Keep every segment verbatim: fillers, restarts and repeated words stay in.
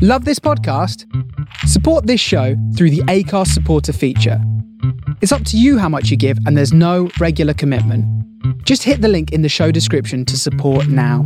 Love this podcast? Support this show through the Acast supporter feature. It's up to you how much you give, and there's no regular commitment. Just hit the link in the show description to support now.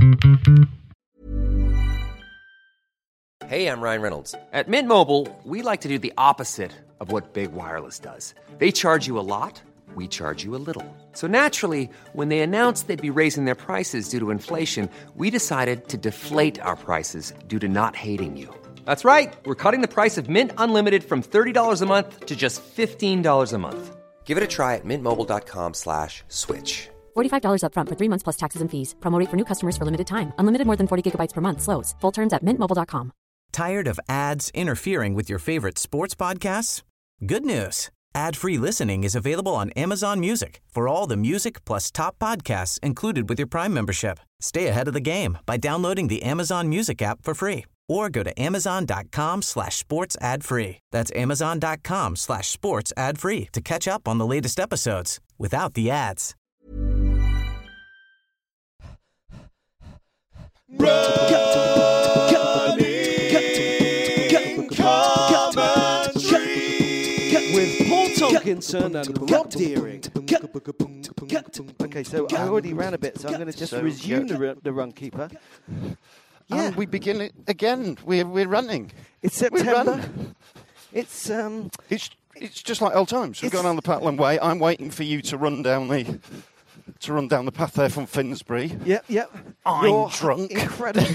Hey, I'm Ryan Reynolds. At Mint Mobile, we like to do the opposite of what Big Wireless does. They charge you a lot, we charge you a little. So naturally, when they announced they'd be raising their prices due to inflation, we decided to deflate our prices due to not hating you. That's right. We're cutting the price of Mint Unlimited from thirty dollars a month to just fifteen dollars a month. Give it a try at mintmobile.com slash switch. forty-five dollars up front for three months plus taxes and fees. Promo rate for new customers for limited time. Unlimited more than forty gigabytes per month. Slows full terms at mint mobile dot com. Tired of ads interfering with your favorite sports podcasts? Good news. Ad-free listening is available on Amazon Music for all the music plus top podcasts included with your Prime membership. Stay ahead of the game by downloading the Amazon Music app for free or go to amazon.com slash sports ad free. That's amazon.com slash sports ad free to catch up on the latest episodes without the ads. With Paul Tomkinson and Rob Deering. Okay, so I already ran a bit, so I'm going to just So resume good. the, run- the run keeper. Yeah. And we begin it again. We're we're running. It's We're September. running. It's um. It's it's just like old times. We've It's- gone down the Patland Way. I'm waiting for you to run down the to run down the path there from Finsbury. Yep, yep. I'm You're drunk. Incredible.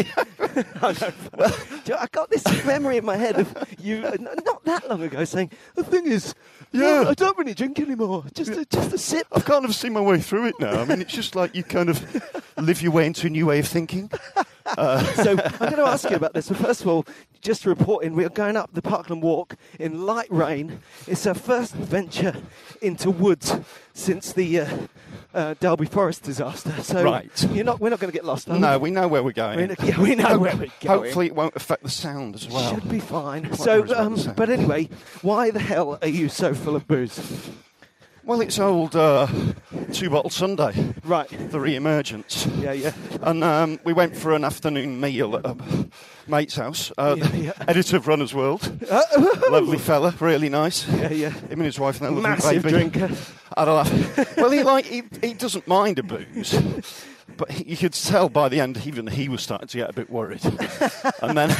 I know. Well, do you know, I got this memory in my head of you uh, n- not that long ago saying the thing is, Yeah. no, I don't really drink anymore. Just a, just a sip. I've kind of seen my way through it now. I mean, it's just like you kind of live your way into a new way of thinking. Uh, So I'm going to ask you about this. So first of all, just reporting, we are going up the Parkland Walk in light rain. It's our first venture into woods since the uh, uh, Derby Forest disaster. So Right. you're not, we're not going to get lost. are no, we? we know where we're going. We know- yeah, we know where we're going. Hopefully, it won't affect the sound as well. Should be fine. Quite So, worried about um, the sound. but anyway, why the hell are you so full of booze? Well, it's old uh, Two Bottle Sunday, Right. the re-emergence. Yeah, yeah. And um, we went for an afternoon meal at a mate's house, uh, Yeah, yeah. editor of Runner's World. Lovely fella, really nice. Yeah, yeah. Him and his wife and their lovely Massive baby. drinker. Had a laugh. Well, he like he, he doesn't mind a booze, but he, you could tell by the end even he was starting to get a bit worried. And then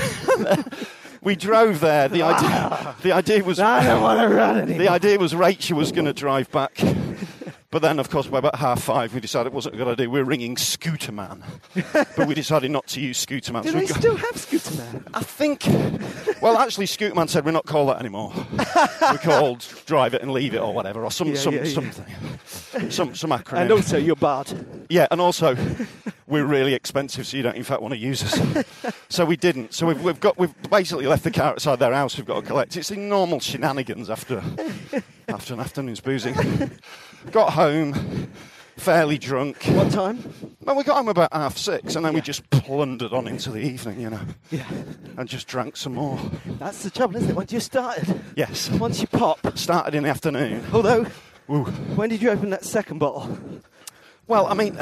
we drove there. The idea, the idea was I don't want to run anymore. the idea was Rachel was going to drive back. But then, of course, by about half five, we decided it wasn't a good idea. We were ringing Scooter Man. But we decided not to use Scooter Man. Do So they we got- still have Scooter Man? I think... Well, actually, Scooter Man said we're not called that anymore. We're called Drive It and Leave It or whatever, or some, Yeah, some yeah, yeah. something. Some, some acronym. And also, you're barred. Yeah, and also, we're really expensive, so you don't, in fact, want to use us. So we didn't. So we've, we've got we've basically left the car outside their house. We've got to collect. It's the normal shenanigans after after an afternoon's boozing. Got home, fairly drunk. What time? Well, we got home about half six, and then we Yeah. just plundered on into the evening, you know, Yeah. and just drank some more. That's the trouble, isn't it? Once you started, Yes. once you pop. Started in the afternoon. Although, Woo. when did you open that second bottle? Well, I mean,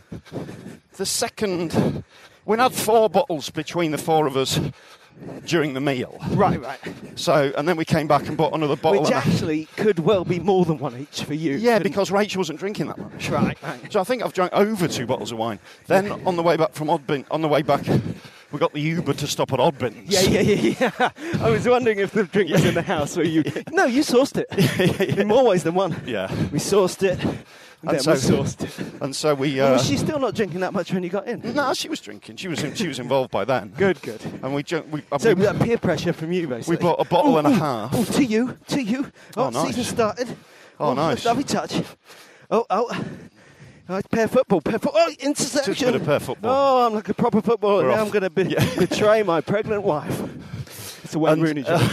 the second... We had four bottles between the four of us during the meal. Right, right. So, and then we came back and bought another bottle. Which and a- actually could well be more than one each for you. yeah, couldn't because Rachel wasn't drinking that much. Right, right. So I think I've drank over two bottles of wine. Then on the way back from Oddbin, on the way back, we got the Uber to stop at Oddbins. Yeah, yeah, yeah, yeah. I was wondering if the drink was in the house or you. No, you sourced it. In more ways than one. Yeah. We sourced it. And And then so- we sourced it. And so we. Well, Uh, was she still not drinking that much when you got in? no, she was drinking. She was in, she was involved by then. Good, good. And we ju- we, uh, So we, that peer pressure from you, basically. we bought a bottle Ooh, and a ooh, half. Oh, to you, to you. Oh, Oh, nice. season started. Oh, nice. Lovely touch. Oh, oh. Oh, it's pair football, pair football. Oh, interception. Just a bit of pair football. Oh, I'm like a proper footballer. We're Now off. I'm going to be- Yeah. betray my pregnant wife. It's a Wayne And, Rooney job.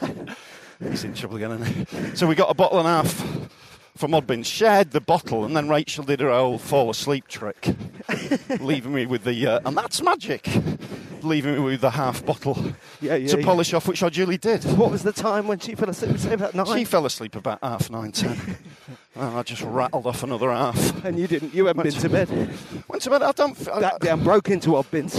He's in trouble again, isn't he? So we got a bottle and a half from Oddbins, shared the bottle, and then Rachel did her old fall asleep trick, leaving me with the, uh, and that's magic, leaving me with the half bottle Yeah, yeah, to yeah. polish off, which I duly did. What was the time when she fell asleep? Say about nine. She fell asleep about half nine, ten. And I just rattled off another half. And you didn't. You hadn't been to bed. Went to bed. I don't. f- I, That down broke into Odd Bins.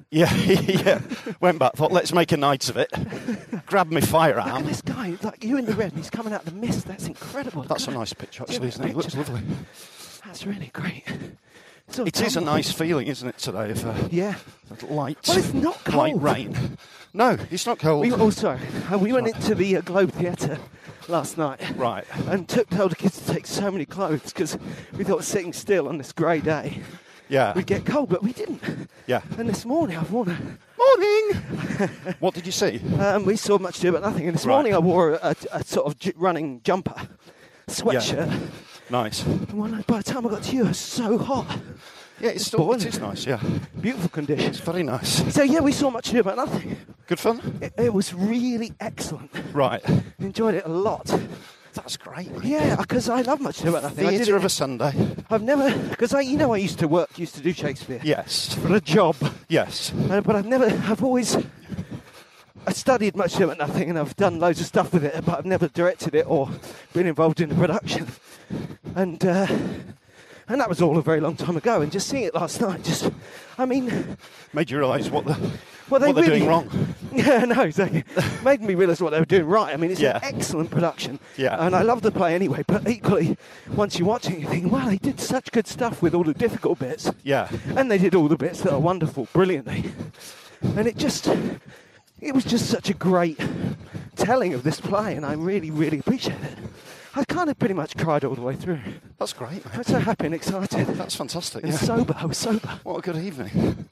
Yeah, yeah. Went back, thought, let's make a night of it. Grabbed my Look firearm. at this guy, like you in the red, and he's coming out of the mist. That's incredible. That's a nice picture, actually, Yeah, isn't it? It looks picture. lovely. That's really great. Sort of It is a tumble. nice feeling, isn't it, today, of uh, Yeah. light, Well, it's not cold. light rain. No, it's not cold. We, oh, sorry. Uh, we went into the uh, Globe Theatre last night. Right. And took told the kids to take so many clothes because we thought sitting still on this grey day Yeah. we'd get cold, but we didn't. Yeah. And this morning I've worn a... Morning! What did you see? Um, we saw much ado about nothing. And this Right. morning I wore a, a, a sort of j- running jumper, sweatshirt. Yeah. Nice. And when I, by the time I got to you, it was so hot. Yeah, it's still, boiling. it is nice, yeah. Beautiful conditions. It's very nice. So yeah, we saw much ado about nothing. Good fun? It, it was really excellent. Right. Enjoyed it a lot. That's great. Yeah, because I love much ado about nothing. I did Theatre it- of a Sunday. I've never, because I, you know, I used to work, used to do Shakespeare Yes. for a job, Yes. uh, but I've never, I've always, I studied much ado about nothing, and I've done loads of stuff with it, but I've never directed it or been involved in the production, and uh, and that was all a very long time ago. And just seeing it last night, just, I mean, Made you realise what, the, well, they what they're really, doing wrong. Yeah, no, exactly. Made me realise what they were doing right. I mean, it's Yeah. an excellent production. Yeah. And I love the play anyway, but equally, once you're watching, you think, wow, they did such good stuff with all the difficult bits. Yeah. And they did all the bits that are wonderful, brilliantly. And it just, it was just such a great telling of this play, and I really, really appreciate it. I kind of pretty much cried all the way through. That's great, I mate. was so happy and excited. That's fantastic, And yeah. sober, I was sober. What a good evening.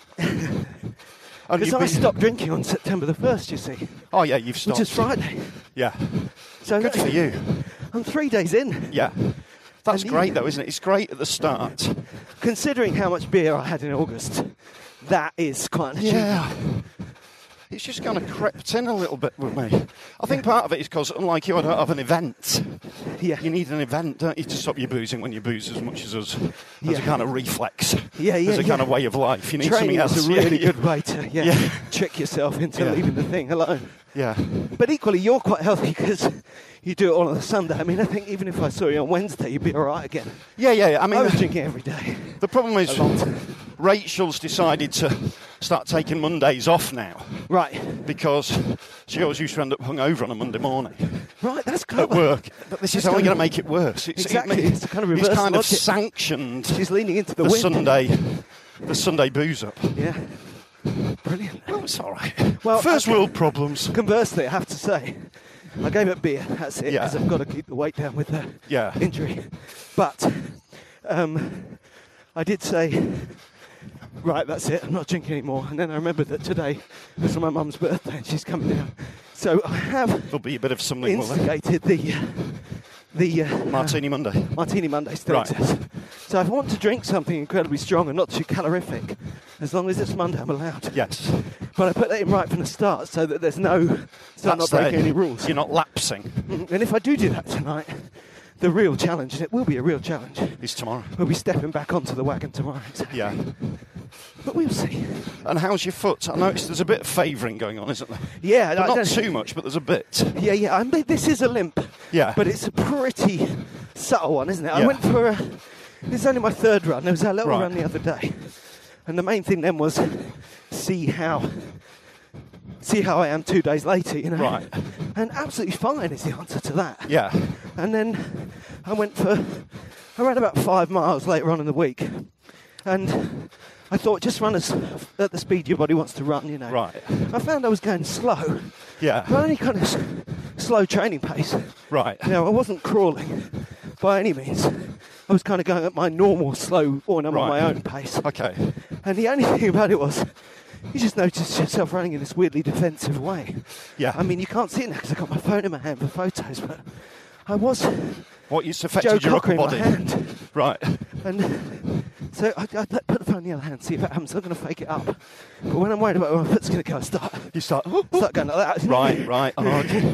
And Because you've I been- stopped drinking on September the first, you see, Oh, yeah, you've stopped. which is Friday. Yeah. So Good for you. I'm three days in. Yeah. That's And great, you- though, isn't it? It's great at the start. Considering how much beer I had in August, that is quite an achievement. Yeah. It's just kind of crept in a little bit with me. I think part of it is because, unlike you, I don't have an event. Yeah. You need an event, don't you, to stop you boozing when you booze as much as us. As Yeah. a kind of reflex. Yeah, yeah, As a kind yeah. of way of life. You need Training something else. is a Yeah, really yeah. good way to yeah, Yeah. trick yourself into Yeah. leaving the thing alone. Yeah. But equally, you're quite healthy because you do it all on a Sunday. I mean, I think even if I saw you on Wednesday, you'd be all right again. Yeah, yeah. yeah. I mean, I was drinking every day. the problem is A lot. Rachel's decided to start taking Mondays off now Right. because she always used to end up hungover on a Monday morning Right, that's at clever. work. But this is That's only kind going of- to make it worse. It's, Exactly, It, it's a kind of it's reverse kind of logic. sanctioned She's leaning into the, the wind. Sunday, the Sunday booze up. Yeah. Brilliant. Well, it's all right. Well, First I- world problems. Conversely, I have to say, I gave up beer. That's it, Yeah. because I've got to keep the weight down with the Yeah. injury. But um, I did say, right, that's it. I'm not drinking anymore. And then I remembered that today was my mum's birthday, and she's coming down. So I have There'll be a bit of something, will there? instigated the uh, the uh, Martini Monday. Martini Monday still Right. exists. So if I want to drink something incredibly strong and not too calorific, as long as it's Monday, I'm allowed. Yes. But I put that in right from the start so that there's no, so I'm not That's the- breaking any rules. You're not lapsing. Mm, And if I do do that tonight, the real challenge, and it will be a real challenge, It's tomorrow. we'll be stepping back onto the wagon tomorrow. Exactly. Yeah. But we'll see. And how's your foot? I noticed there's a bit of favouring going on, isn't there? Yeah, But I not don't- too much, but there's a bit. Yeah, yeah. I mean, this is a limp. Yeah. But it's a pretty subtle one, isn't it? I Yeah. went for a. This is only my third run. There was a little Right. run the other day, and the main thing then was see how see how I am two days later. You know. Right. And absolutely fine is the answer to that. Yeah. And then I went for. I ran about five miles later on in the week, and I thought just run as, at the speed your body wants to run. You know. Right. I found I was going slow. Yeah. But only kind of s- slow training pace. Right. Now, I wasn't crawling by any means. I was kind of going at my normal slow, or I'm on Right. my own pace. Okay. And the only thing about it was, you just noticed yourself running in this weirdly defensive way. Yeah. I mean, you can't see it now because I've got my phone in my hand for photos, but I was What used to Joe affected your Cocker upper in my body? hand. Right. And so I, I put the phone in the other hand, see if it happens. I'm going to fake it up. But when I'm worried about where my foot's going to go, I start, You start. start going like that. Right. Right. Oh, okay.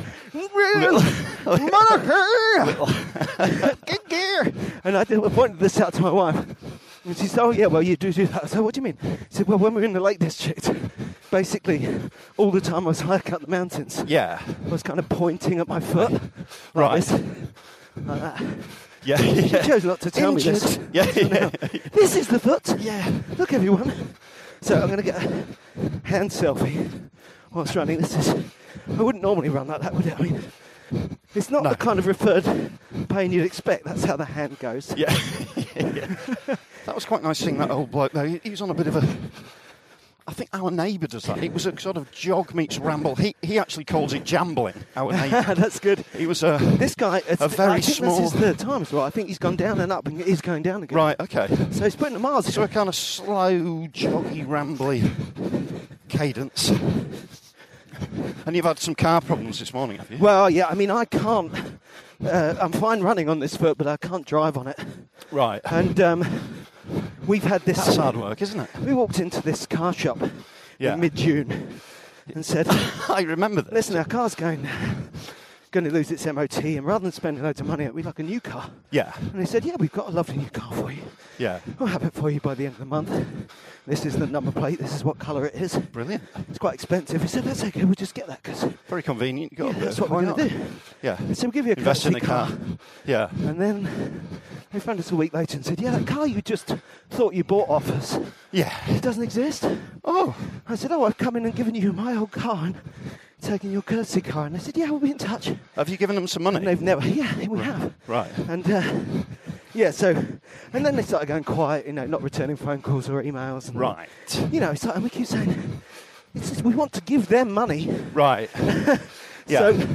Get gear! And I, did, I pointed this out to my wife. And she said, oh, yeah, well, you do do that. I said, what do you mean? She said, well, when we were in the Lake District, basically, all the time I was hiking up the mountains, Yeah. I was kind of pointing at my foot. Like Right. this. Like that. Yeah. She Yeah. chose not to tell me this. Yeah. So now, Yeah. this is the foot. Yeah. Look, everyone. So I'm going to get a hand selfie whilst running. This is, I wouldn't normally run like that, would it? I mean, it's not No. the kind of referred pain you'd expect. That's how the hand goes. Yeah. yeah. That was quite nice seeing that old bloke though. He, he was on a bit of a... I think our neighbour does that. It was a sort of jog meets ramble. He he actually calls it jambling, our neighbour. That's good. He was a... This guy, it's, a very I think small... this is the third time as well. I think he's gone down and up and he's going down again. Right, okay. So he's putting the miles. So a kind of slow, joggy, rambly cadence. And you've had some car problems this morning, have you? Well, yeah, I mean, I can't... Uh, I'm fine running on this foot, but I can't drive on it. Right. And um, we've had this... That's hard work, isn't it? We walked into this car shop Yeah. in mid-June and said, I remember this. listen, our car's going going to lose its M O T, and rather than spending loads of money, we'd like a new car. Yeah. And they said, yeah, we've got a lovely new car for you. Yeah. We'll have it for you by the end of the month. This is the number plate. This is what colour it is. Brilliant. It's quite expensive. We said, that's okay, we'll just get that because Very convenient. You've got yeah, a bit that's of- what we're why going to not? do. Yeah. So we'll give you a Invest in courtesy a car. Yeah. And then they phoned us a week later and said, yeah, that car you just thought you bought off us, Yeah. it doesn't exist. Oh. I said, oh, I've come in and given you my old car and taken your courtesy car. And they said, yeah, we'll be in touch. Have you given them some money? And they've never, yeah, we have. Right. And, uh, yeah, so, and then they started going quiet, you know, not returning phone calls or emails. And, Right. You know, it's like, and we keep saying, it's just, we want to give them money. Right. Yeah. So,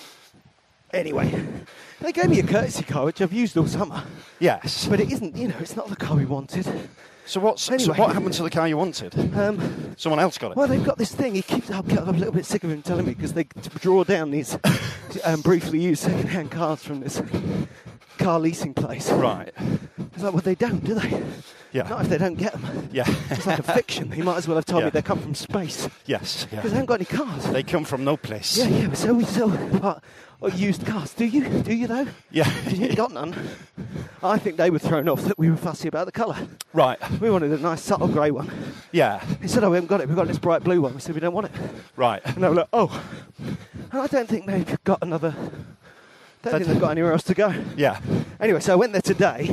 anyway, they gave me a courtesy car, which I've used all summer. Yes. But it isn't, you know, it's not the car we wanted. So what's Anyway. so what happened to the car you wanted? Um, Someone else got it. well, they've got this thing. He keeps. I'm a little bit sick of him telling me because they draw down these um, briefly used second-hand cars from this car leasing place. Right. It's like, well, they don't, do they? Yeah. Not if they don't get them. Yeah. It's like a fiction. He might as well have told Yeah. me they come from space Yes. because they Yeah. haven't got any cars. They come from no place. Yeah, yeah. So we sell part, or used cars. Do you? Do you though? Yeah. You ain't got none. I think they were thrown off that we were fussy about the colour. Right. We wanted a nice subtle grey one. Yeah. He said, oh, we haven't got it. We've got this bright blue one. We said, we don't want it. Right. And they were like, oh. And I don't think they've got another... don't That- think they've got anywhere else to go. Yeah. Anyway, so I went there today.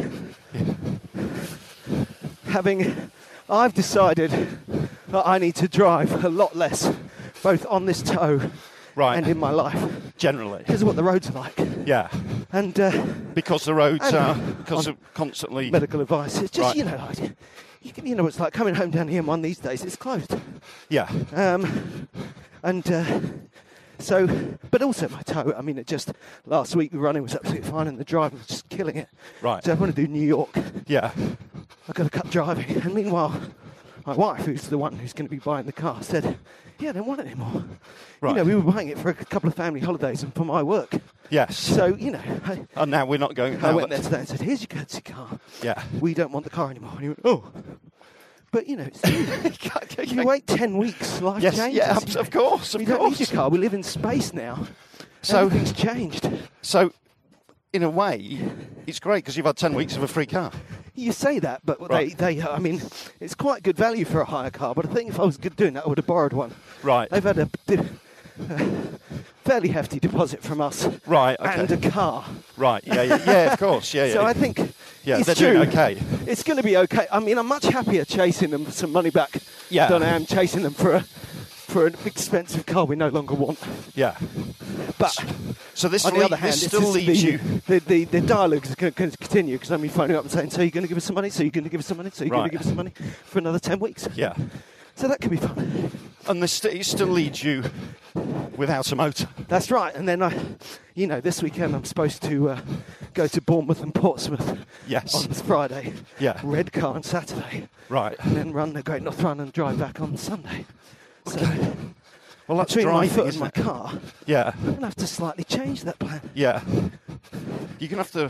Having... I've decided that I need to drive a lot less, both on this tow Right. and in my life. Generally. Because of what the roads are like. Yeah. And uh, Because the roads And are on- because of constantly. medical advice. It's just, Right. you know, like, you, can, you know, it's like coming home down the M one these days. It's closed. Yeah. Um, and uh, so, but also my toe. I mean, it just last week the running was absolutely fine, and the driving was just killing it. Right. So I want to do New York. Yeah. I've got to cut driving. And meanwhile, my wife, who's the one who's going to be buying the car, said, "Yeah, I don't want it anymore." Right. You know, we were buying it for a couple of family holidays and for my work. Yes. So you know, I, And now we're not going. I now went there that- today and said, "Here's your courtesy car. Yeah. We don't want the car anymore." And he went, "Oh." But you know, it's, you wait ten weeks, life Yes. changes. Yeah. you know. Of course. Of We don't need course. your car. We live in space now. So- Everything's changed. So, in a way, it's great because you've had ten weeks of a free car. You say that, but Right. they, they, I mean, it's quite good value for a hire car. But I think if I was good doing that, I would have borrowed one. Right. They've had a di- uh, fairly hefty deposit from us. Right, okay. And a car. Right. Yeah. Yeah. Yeah. Of course. Yeah. Yeah. So I think Yeah, it's they're true. doing okay. It's going to be okay. I mean, I'm much happier chasing them for some money back Yeah. than I am chasing them for a for an expensive car we no longer want. Yeah. But So this, on the le- other hand, this it's still just leads the, you. the, the, the dialogue is going to continue because I'm be phoning up and saying, so you're going to give us some money, so you're going to give us some money, so you're going Right. to give us some money for another ten weeks. Yeah. So that could be fun. And this st- it still leads you without a motor. That's right. And then, I, you know, this weekend I'm supposed to uh, go to Bournemouth and Portsmouth Yes. on Friday. Yeah. Red car on Saturday. Right. And then run the Great North Run and drive back on Sunday. So Well, that's between my driving, foot and isn't my it? car, Yeah. I'm going to have to slightly change that plan. Yeah. You're gonna have to.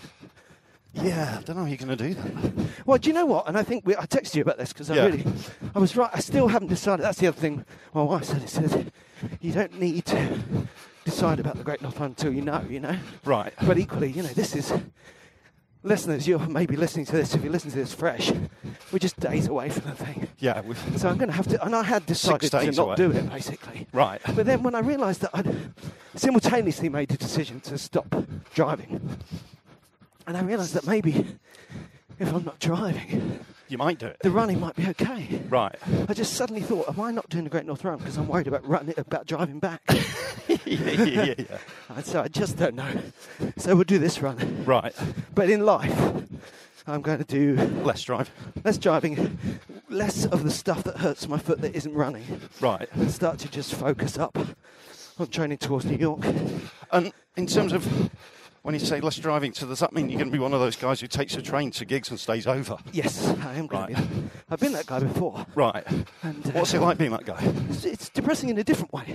Yeah. I don't know how you're gonna do that. Well, do you know what? And I think we, I texted you about this because I Yeah. really, I was right. I still haven't decided. That's the other thing my wife said. It said, you don't need to decide about the Great North Run until you know, you know. Right. But equally, you know, this is, listeners, you're maybe listening to this, if you listen to this fresh, we're just days away from the thing. Yeah. We've, So I'm going to have to, and I had decided to days not away. do it, basically. Right. But then when I realised that I'd simultaneously made the decision to stop driving, and I realised that maybe if I'm not driving, You might do it. the running might be okay. Right. I just suddenly thought, am I not doing the Great North Run because I'm worried about running, about driving back? yeah, yeah, yeah, yeah. And so I just don't know. So we'll do this run. Right. But in life, I'm going to do Less drive. less driving, less of the stuff that hurts my foot that isn't running, Right. and start to just focus up on training towards New York. And in terms of when you say less driving, so does that mean you're going to be one of those guys who takes a train to gigs and stays over? Yes, I am going Right. to be. I've been that guy before. Right. And, uh, What's it like being that guy? It's, it's depressing in a different way.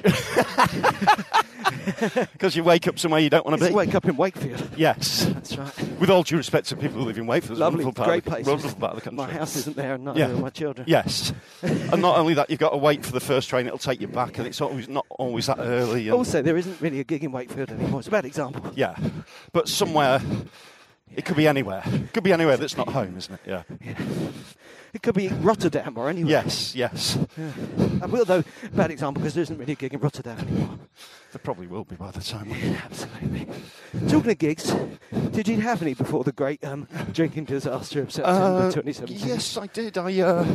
Because you wake up somewhere you don't want to It's be. wake up in Wakefield. Yes. That's right. With all due respect to people who live in Wakefield, it's a Lovely, wonderful part great of the, place. wonderful part of the country. My house isn't there, and neither Yeah. are my children. Yes. And not only that, you've got to wait for the first train, it'll take you back, and it's always not always that early. And Also, there isn't really a gig in Wakefield anymore. It's a bad example. yeah. But somewhere, it could be anywhere. It could be anywhere that's not home, isn't it? Yeah. It could be Rotterdam or anywhere. Yes, yes. I will, though, bad example, because there isn't really a gig in Rotterdam anymore. There probably will be by the time. Absolutely. Talking of gigs, did you have any before the great um, drinking disaster of September Uh, twenty seventeen? yes, I did. I, uh...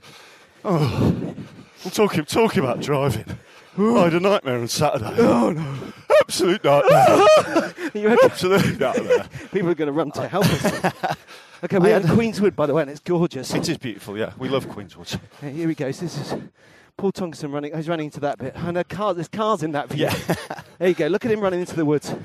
Oh. Well, talking, talking about driving. I had a nightmare on Saturday. Oh, no. Absolute nightmare. You reckon Absolute nightmare. people are going to run to help us? Okay, we're had- in Queenswood, by the way, and it's gorgeous. It is beautiful, yeah. We love Queenswood. Yeah, here he goes. This is Paul Tonkinson running. He's running into that bit. And a car, there's cars in that view. Yeah. There you go. Look at him running into the woods.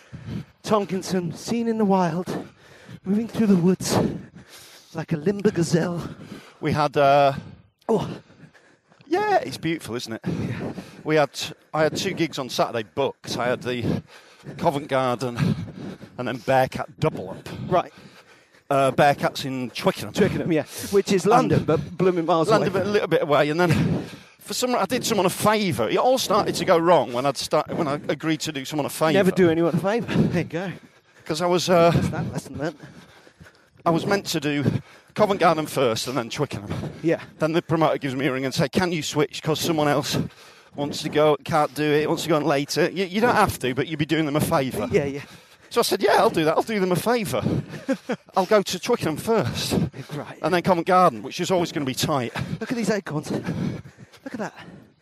Tonkinson, seen in the wild, moving through the woods like a limber gazelle. We had... Uh, Oh, yeah, it's beautiful, isn't it? We had... I had two gigs on Saturday booked. I had the Covent Garden and then Bearcat double up. right. Uh, Bearcats in Twickenham. Twickenham, yeah. Which is London, And- but blooming miles Landed away. a little bit away, and then for some, I did someone a favour. It all started to go wrong when I'd start when I agreed to do someone a favour. Never do anyone a favour. There you go. because I was uh, That's that lesson learnt. I was meant to do Covent Garden first and then Twickenham. Yeah. Then the promoter gives me a ring and say, "Can you switch? Because someone else wants to go, can't do it, wants to go on later. You, you don't have to, but you'd be doing them a favour." Yeah, yeah. So I said, "Yeah, I'll do that. I'll do them a favour. I'll go to Twickenham first, Right. and then Covent Garden, which is always going to be tight." Look at these acorns. Look at that.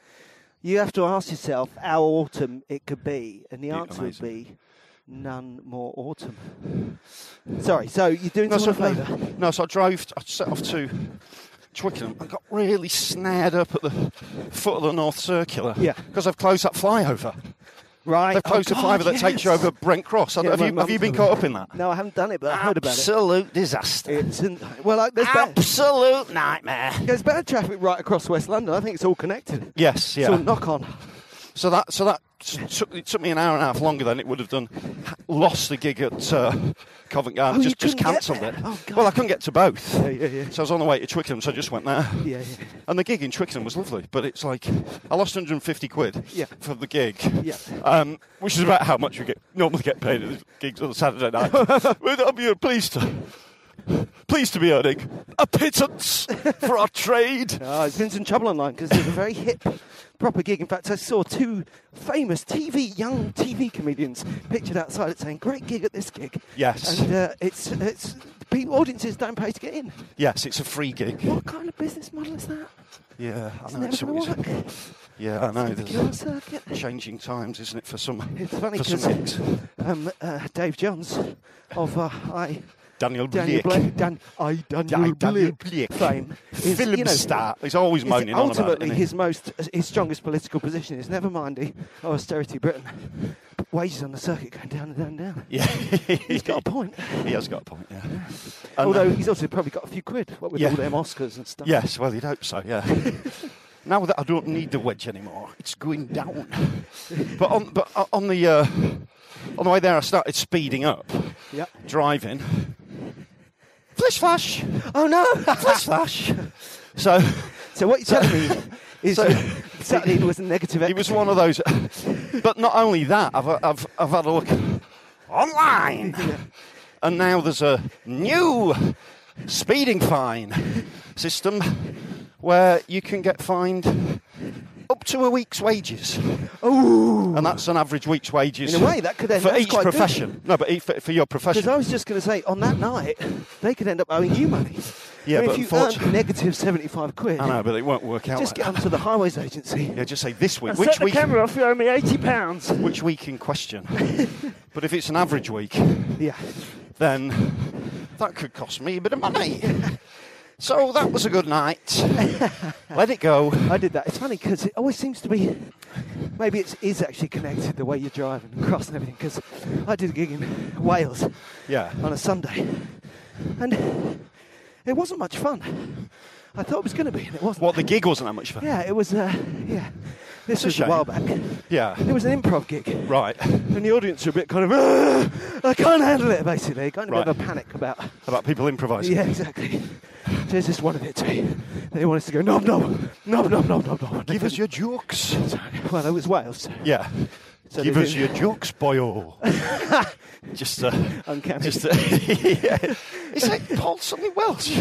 You have to ask yourself how autumn it could be, and the Yeah, answer amazing. would be none more autumn. Sorry, so you're doing No, so, someone a no, favour? no, so I drove, I set off to Twickenham and got really snared up at the foot of the North Circular. Yeah. Because I've closed that flyover. Right. They've closed oh, the flyover God, that takes you yes. over Brent Cross. Yeah, have, my you, mum have you been told me. caught up in that? No, I haven't done it, but I heard about it. Absolute disaster. It's in, well, like, there's better, Absolute nightmare. there's better traffic right across West London. I think it's all connected. Yes, It's all yeah. knock on. So that so that took, it took me an hour and a half longer than it would have done. Lost the gig at uh, Covent Garden. Oh, you just just couldn't get cancelled there? it. Oh, God. Well, I couldn't get to both. Yeah, yeah, yeah. So I was on the way to Twickenham, so I just went there. Yeah, yeah. And the gig in Twickenham was lovely, but it's like I lost one hundred fifty quid Yeah. for the gig, Yeah. um, which is about how much we get normally get paid at the gigs on a Saturday night. But I'm here pleased to pleased to be earning a pittance for our trade. Oh, it's been some trouble online because there's a very hip, proper gig. In fact, I saw two famous T V, young T V comedians pictured outside it saying, "Great gig at this gig." Yes. And uh, it's it's people, audiences don't pay to get in. Yes, it's a free gig. What kind of business model is that? Yeah, I It's know. never It's going to always, work. yeah, I know. The Q R There's circuit. changing times, isn't it, for some It's funny for some because gigs. um, uh, Dave Johns of uh, I. Daniel Daniel Blake. Blake, Dan, I Daniel, I, Daniel Blake Blake. fame is, Film you know, star. He's always is moaning on about it. ultimately isn't he? his most his strongest political position is never mind the oh, austerity Britain, but wages on the circuit going down and down and down. Yeah, He's got a point. He has got a point. Yeah. And, Although uh, he's also probably got a few quid. What with Yeah. all them Oscars and stuff. yes, well, you'd hope so. Yeah. Now that I don't need the wedge anymore, it's going down. But on but on the uh, on the way there, I started speeding up, Yeah. driving. Flish flash, Oh no! flish flash. So So what you're telling me is so- that Saturday was a negative. he was one of those. But not only that, I've I've I've had a look online, and now there's a new speeding fine system where you can get fined up to a week's wages. Oh, And that's an average week's wages. In a way, that could end- for that's each quite good. profession. No, but e- for, for your because profession. I was just going to say on that night they could end up owing you money. Yeah, I mean, but if you unfortunately, earn negative seventy-five quid, I know, but it won't work out. just like get that. onto the highways agency. Yeah, just say this week. And Which set the week? camera off, you owe me eighty pounds. Which week in question? But if it's an average week, Yeah. then that could cost me a bit of money. So that was a good night. Let it go. I did that. It's funny because it always seems to be, maybe it is actually connected the way you're driving across and everything. Because I did a gig in Wales Yeah. on a Sunday, and it wasn't much fun. I thought it was going to be, and it wasn't. What, the gig wasn't that much fun? Yeah, it was. Uh, yeah, this It's a was a while back. Yeah. It was an improv gig, Right. and the audience were a bit kind of, "Ugh, I can't handle it," basically, kind of a Right. bit of a panic about. About people improvising. Yeah, exactly. There's just one of it too. They want us to go knob knob knob knob knob knob knob. Give us your jokes. Well, it was Wales. Yeah. So Give they us did- your jokes, boyo. just uh, Uncanny. Just uh, yeah. It's like Paul something Welsh.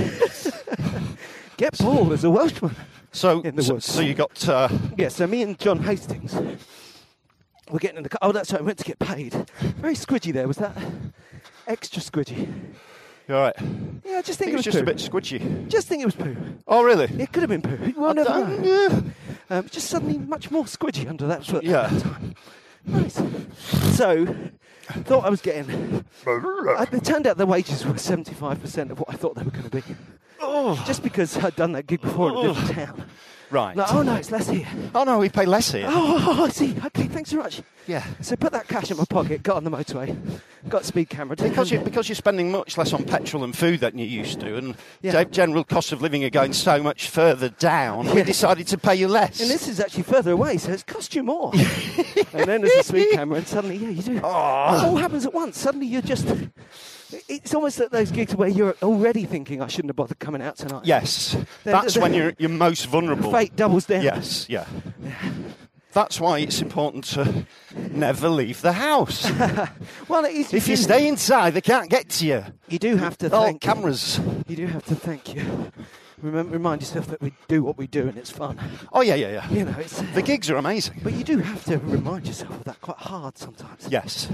Get Paul as a Welshman. So, In the so, woods. so you got uh, Yeah, so me and John Hastings were getting in the car. Oh, that's right, we went to get paid. Very squidgy there, was that? Extra squidgy. you all right? Yeah, I just I think think it was just poo. a bit squidgy. Just think it was poo. Oh, really? It could have been poo. We'll I never don't- know. yeah. Um, just suddenly much more squidgy under that foot Yeah. at that time. Nice. So, thought I was getting... I, it turned out the wages were seventy-five percent of what I thought they were going to be. Oh, Just because I'd done that gig before in a different town. right. Like, oh no, it's less here. Oh, no, we pay less here. Oh, I see. Okay, thanks so much. Yeah. So put that cash in my pocket, got on the motorway, got a speed camera. Because, you, because you're spending much less on petrol and food than you used to, and Yeah. ge- general cost of living are going so much further down, we Yeah. decided to pay you less. And this is actually further away, so it's cost you more. And then there's a speed camera, and suddenly, yeah, you do. It all happens at once. Suddenly you're just... It's almost at those gigs where you're already thinking, I shouldn't have bothered coming out tonight. Yes, Then that's the- when you're you're most vulnerable. Fate doubles down. Yes, yeah. That's why it's important to never leave the house. Well, it is, If you stay inside, they can't get to you. you do have to Oh, thank... cameras. You do have to thank you. Remember, remind yourself that we do what we do and it's fun. Oh, yeah, yeah, yeah. You know, it's... The gigs are amazing. But you do have to remind yourself of that quite hard sometimes. Yes.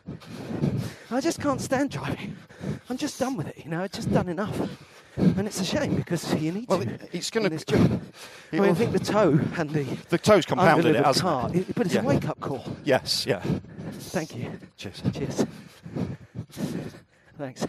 I just can't stand driving. I'm just done with it, you know, I've just done enough. And it's a shame because you need Well, to. it- it's gonna- in this job. I mean, I it'll- think the tow and the The toes compounded it, undelivered hasn't car, it? it- but it's Yeah. a wake-up call. Yes, yeah. Thank you. Cheers. Cheers. Thanks.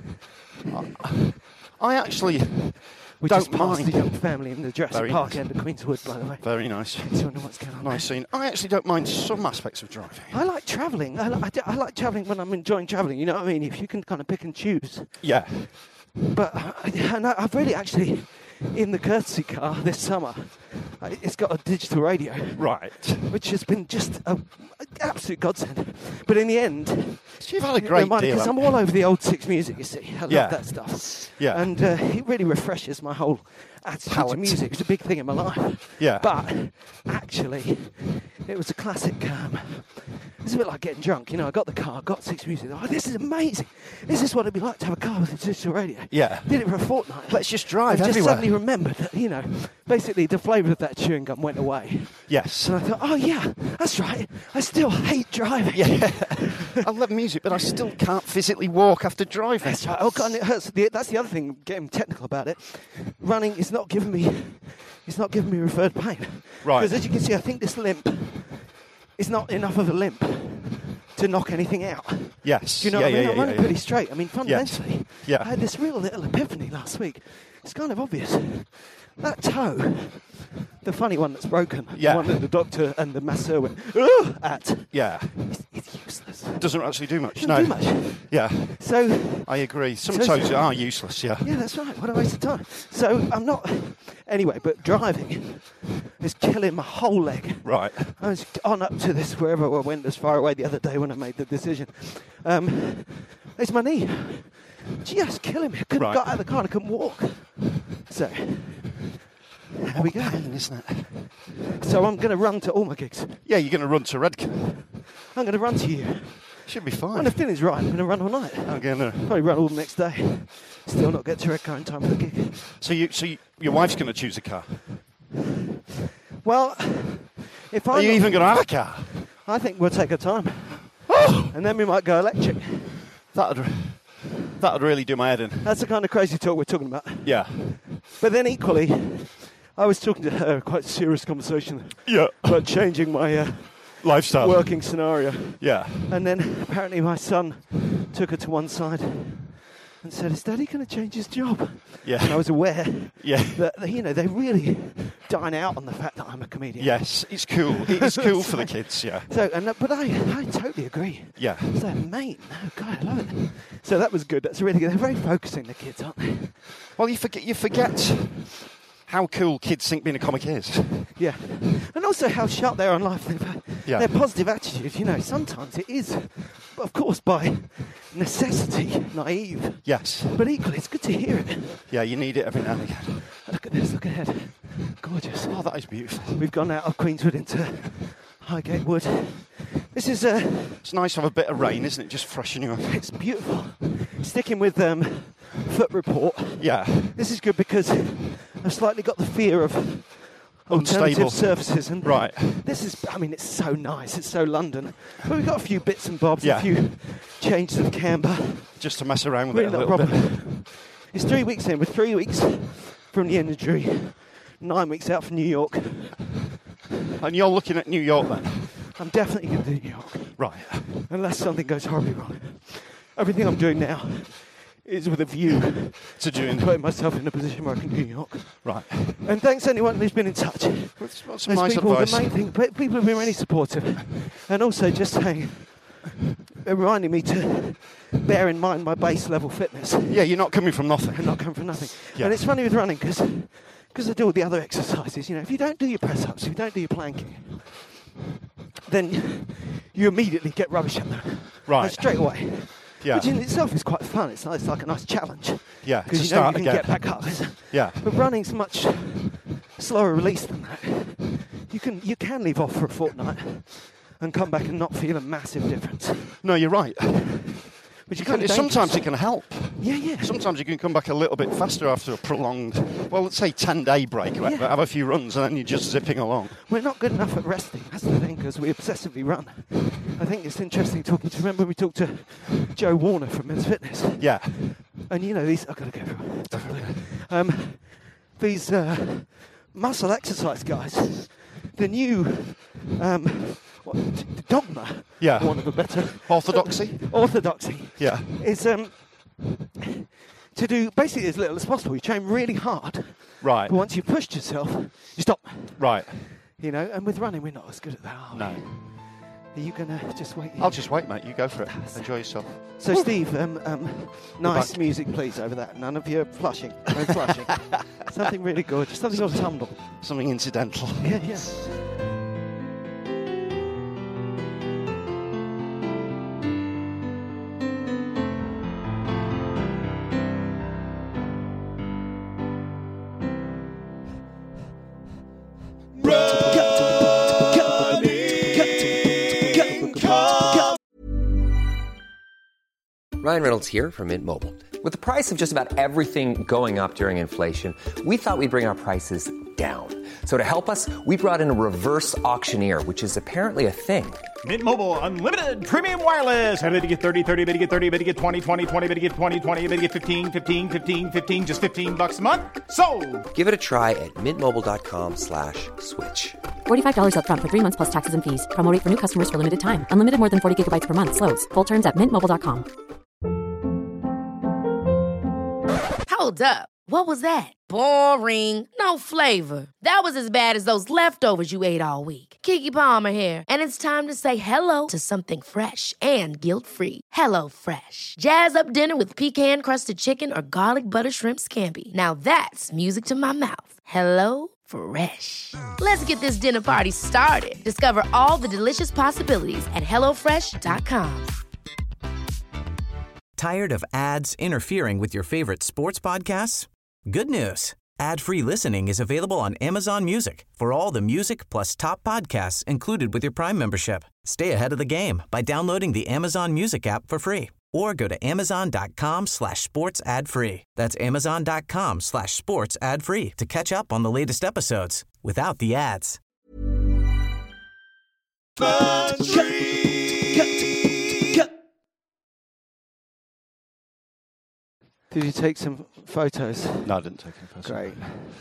I actually We don't just passed mind. a young family in the Jurassic Very Park nice. end of Queenswood, by the way. Very nice. So you know what's going on. Nice scene. I actually don't mind some aspects of driving. I like travelling. I, li- I, do- I like travelling when I'm enjoying travelling. You know what I mean? If you can kind of pick and choose. Yeah. But I, and I, I've really actually, in the courtesy car this summer, I- it's got a digital radio, Right. which has been just a, an absolute godsend. But in the end, So you've had a great deal. because I'm haven't all over the old six music. You see, I love Yeah. that stuff. Yeah. and uh, it really refreshes my whole attitude to Palate. music. It's a big thing in my life. Yeah. But actually, it was a classic. Um, it's a bit like getting drunk. You know, I got the car, got six music. Oh, this is amazing. This is what it'd be like to have a car with a digital radio. Yeah. Did it for a fortnight. Let's just drive I just everywhere. suddenly remembered that, you know, basically the flavour of that chewing gum went away. Yes. And I thought, oh yeah, that's right. I still hate driving. Yeah. I love music, but I still can't physically walk after driving. That's right. Oh God, and it hurts. The, that's the other thing. Getting technical about it. Running is not giving me. It's not giving me referred pain. Right. Because as you can see, I think this limp is not enough of a limp to knock anything out. Yes. Do you know yeah, what I mean? yeah, I'm yeah, running yeah, pretty yeah. straight. I mean, fundamentally, Yeah. I had this real little epiphany last week. It's kind of obvious. That toe, the funny one that's broken, Yeah. the one that the doctor and the masseur went "Ugh," at, Yeah. it's, it's useless. Doesn't actually do much. Doesn't no. do much. Yeah. So, I agree. Some So- toes are useless. Yeah. yeah, that's right. What a waste of time. So I'm not. Anyway, but driving is killing my whole leg. Right. I was on up to this wherever I went as far away the other day when I made the decision. Um, it's my knee. Just killing me. I couldn't Right. get out of the car and I couldn't walk. So there we go. Pain, isn't it? So I'm going to run to all my gigs. Yeah, you're going to run to Redcar. I'm going to run to you. Should be When fine. the feeling's right, I'm going to run all night. I'm gonna. Probably run all the next day. Still not get to Redcar in time for the gig. So you, so you, your wife's going to choose a car. Well, if Are I'm you not- even going to have a car? I think we'll take our time. Oh, And then we might go electric. that'd That would really do my head in. That's the kind of crazy talk we're talking about. Yeah. But then equally, I was talking to her, quite a serious conversation Yeah. about changing my uh, Lifestyle. working scenario. Yeah. And then apparently my son took her to one side and said, "Is Daddy going to change his job?" Yeah. And I was aware Yeah. that, you know, they really dine out on the fact that I'm a comedian. Yes, it's cool. It's cool for the kids, yeah. So, and uh, but I, I totally agree. Yeah. So, mate, no, God, I love it. So that was good. That's really good. They're very focusing, the kids, aren't they? Well, you forget you forget how cool kids think being a comic is. Yeah. And also how sharp they are on life. They've, Yeah. Their positive attitude, you know, sometimes it is, of course, by necessity, naive. Yes. But equally, it's good to hear it. Yeah, you need it every now and again. Look at this, look ahead. Gorgeous. Oh, that is beautiful. We've gone out of Queenswood into Highgate Wood. This is, uh, It's nice to have a bit of rain, isn't it? Just freshen you up. it's beautiful. Sticking with um, Foot Report. Yeah. This is good because I've slightly got the fear of alternative Unstable. surfaces. And Right. this is, I mean, it's so nice. It's so London. But we've got a few bits and bobs, Yeah. a few changes of camber. Just to mess around with Really it a not a little problem. bit. It's three weeks in. We're three weeks from the injury. Nine weeks out from New York. And you're looking at New York then? I'm definitely going to do New York. Right. Unless something goes horribly wrong. Everything I'm doing now is with a view To doing... putting myself in a position where I can do New York. Right. And thanks to anyone who's been in touch. What's, what's There's nice people, advice? the main thing, but people have been really supportive. And also just saying, reminding me to bear in mind my base level fitness. Yeah, you're not coming from nothing. And not come from nothing. Yeah. And it's funny with running because because I do all the other exercises. You know, if you don't do your press ups, if you don't do your planking, then you immediately get rubbish at them. Right. Like, straight away. Yeah. Which in itself is quite fun. It's, it's like a nice challenge. Yeah, Because to you know start you can again. get back up. isn't it? Yeah. But running's much slower release than that. You can you can leave off for a fortnight and come back and not feel a massive difference. No, you're right. Which is Can- kind of sometimes dangerous. it can help. Yeah, yeah. Sometimes you can come back a little bit faster after a prolonged, well, let's say ten-day break. Yeah. Have a few runs and then you're just zipping along. We're not good enough at resting. That's the thing, because we obsessively run. I think it's interesting talking to. Remember, we talked to Joe Warner from Men's Fitness, Yeah. and you know these. I've got to go through. Um, these uh, muscle exercise guys. The new um, what, d- dogma. Yeah. For want of a better Orthodoxy? Orthodoxy. Yeah. Is um to do basically as little as possible. You train really hard. Right. But once you've pushed yourself, you stop. Right. You know, and with running, we're not as good at that, are we? No. Are you going to just wait? I'll just wait, mate. You go for it. Enjoy yourself. So, Steve, um, um, nice back. music, please, over that. None of your flushing. No flushing. Something really good. Just something on tumble. Something incidental. Yeah, yeah. Ryan Reynolds here from Mint Mobile. With the price of just about everything going up during inflation, we thought we'd bring our prices down. So to help us, we brought in a reverse auctioneer, which is apparently a thing. Mint Mobile Unlimited Premium Wireless. How to get thirty, thirty, bit to get thirty, bit to get twenty, twenty, twenty, bit to get twenty, twenty, bit to get fifteen, fifteen, fifteen, fifteen, just fifteen bucks a month? Sold! Give it a try at mintmobile.com slash switch. forty-five dollars up front for three months plus taxes and fees. Promo rate for new customers for limited time. Unlimited more than forty gigabytes per month. Slows full terms at mint mobile dot com. Hold up. What was that? Boring. No flavor. That was as bad as those leftovers you ate all week. Keke Palmer here, and it's time to say hello to something fresh and guilt-free. Hello Fresh. Jazz up dinner with pecan-crusted chicken or garlic butter shrimp scampi. Now that's music to my mouth. Hello Fresh. Let's get this dinner party started. Discover all the delicious possibilities at hello fresh dot com. Tired of ads interfering with your favorite sports podcasts? Good news. Ad-free listening is available on Amazon Music for all the music plus top podcasts included with your Prime membership. Stay ahead of the game by downloading the Amazon Music app for free or go to amazon.com slash sports ad free. That's amazon.com slash sports ad free to catch up on the latest episodes without the ads. Did you take some photos? No, I didn't take any photos. Great.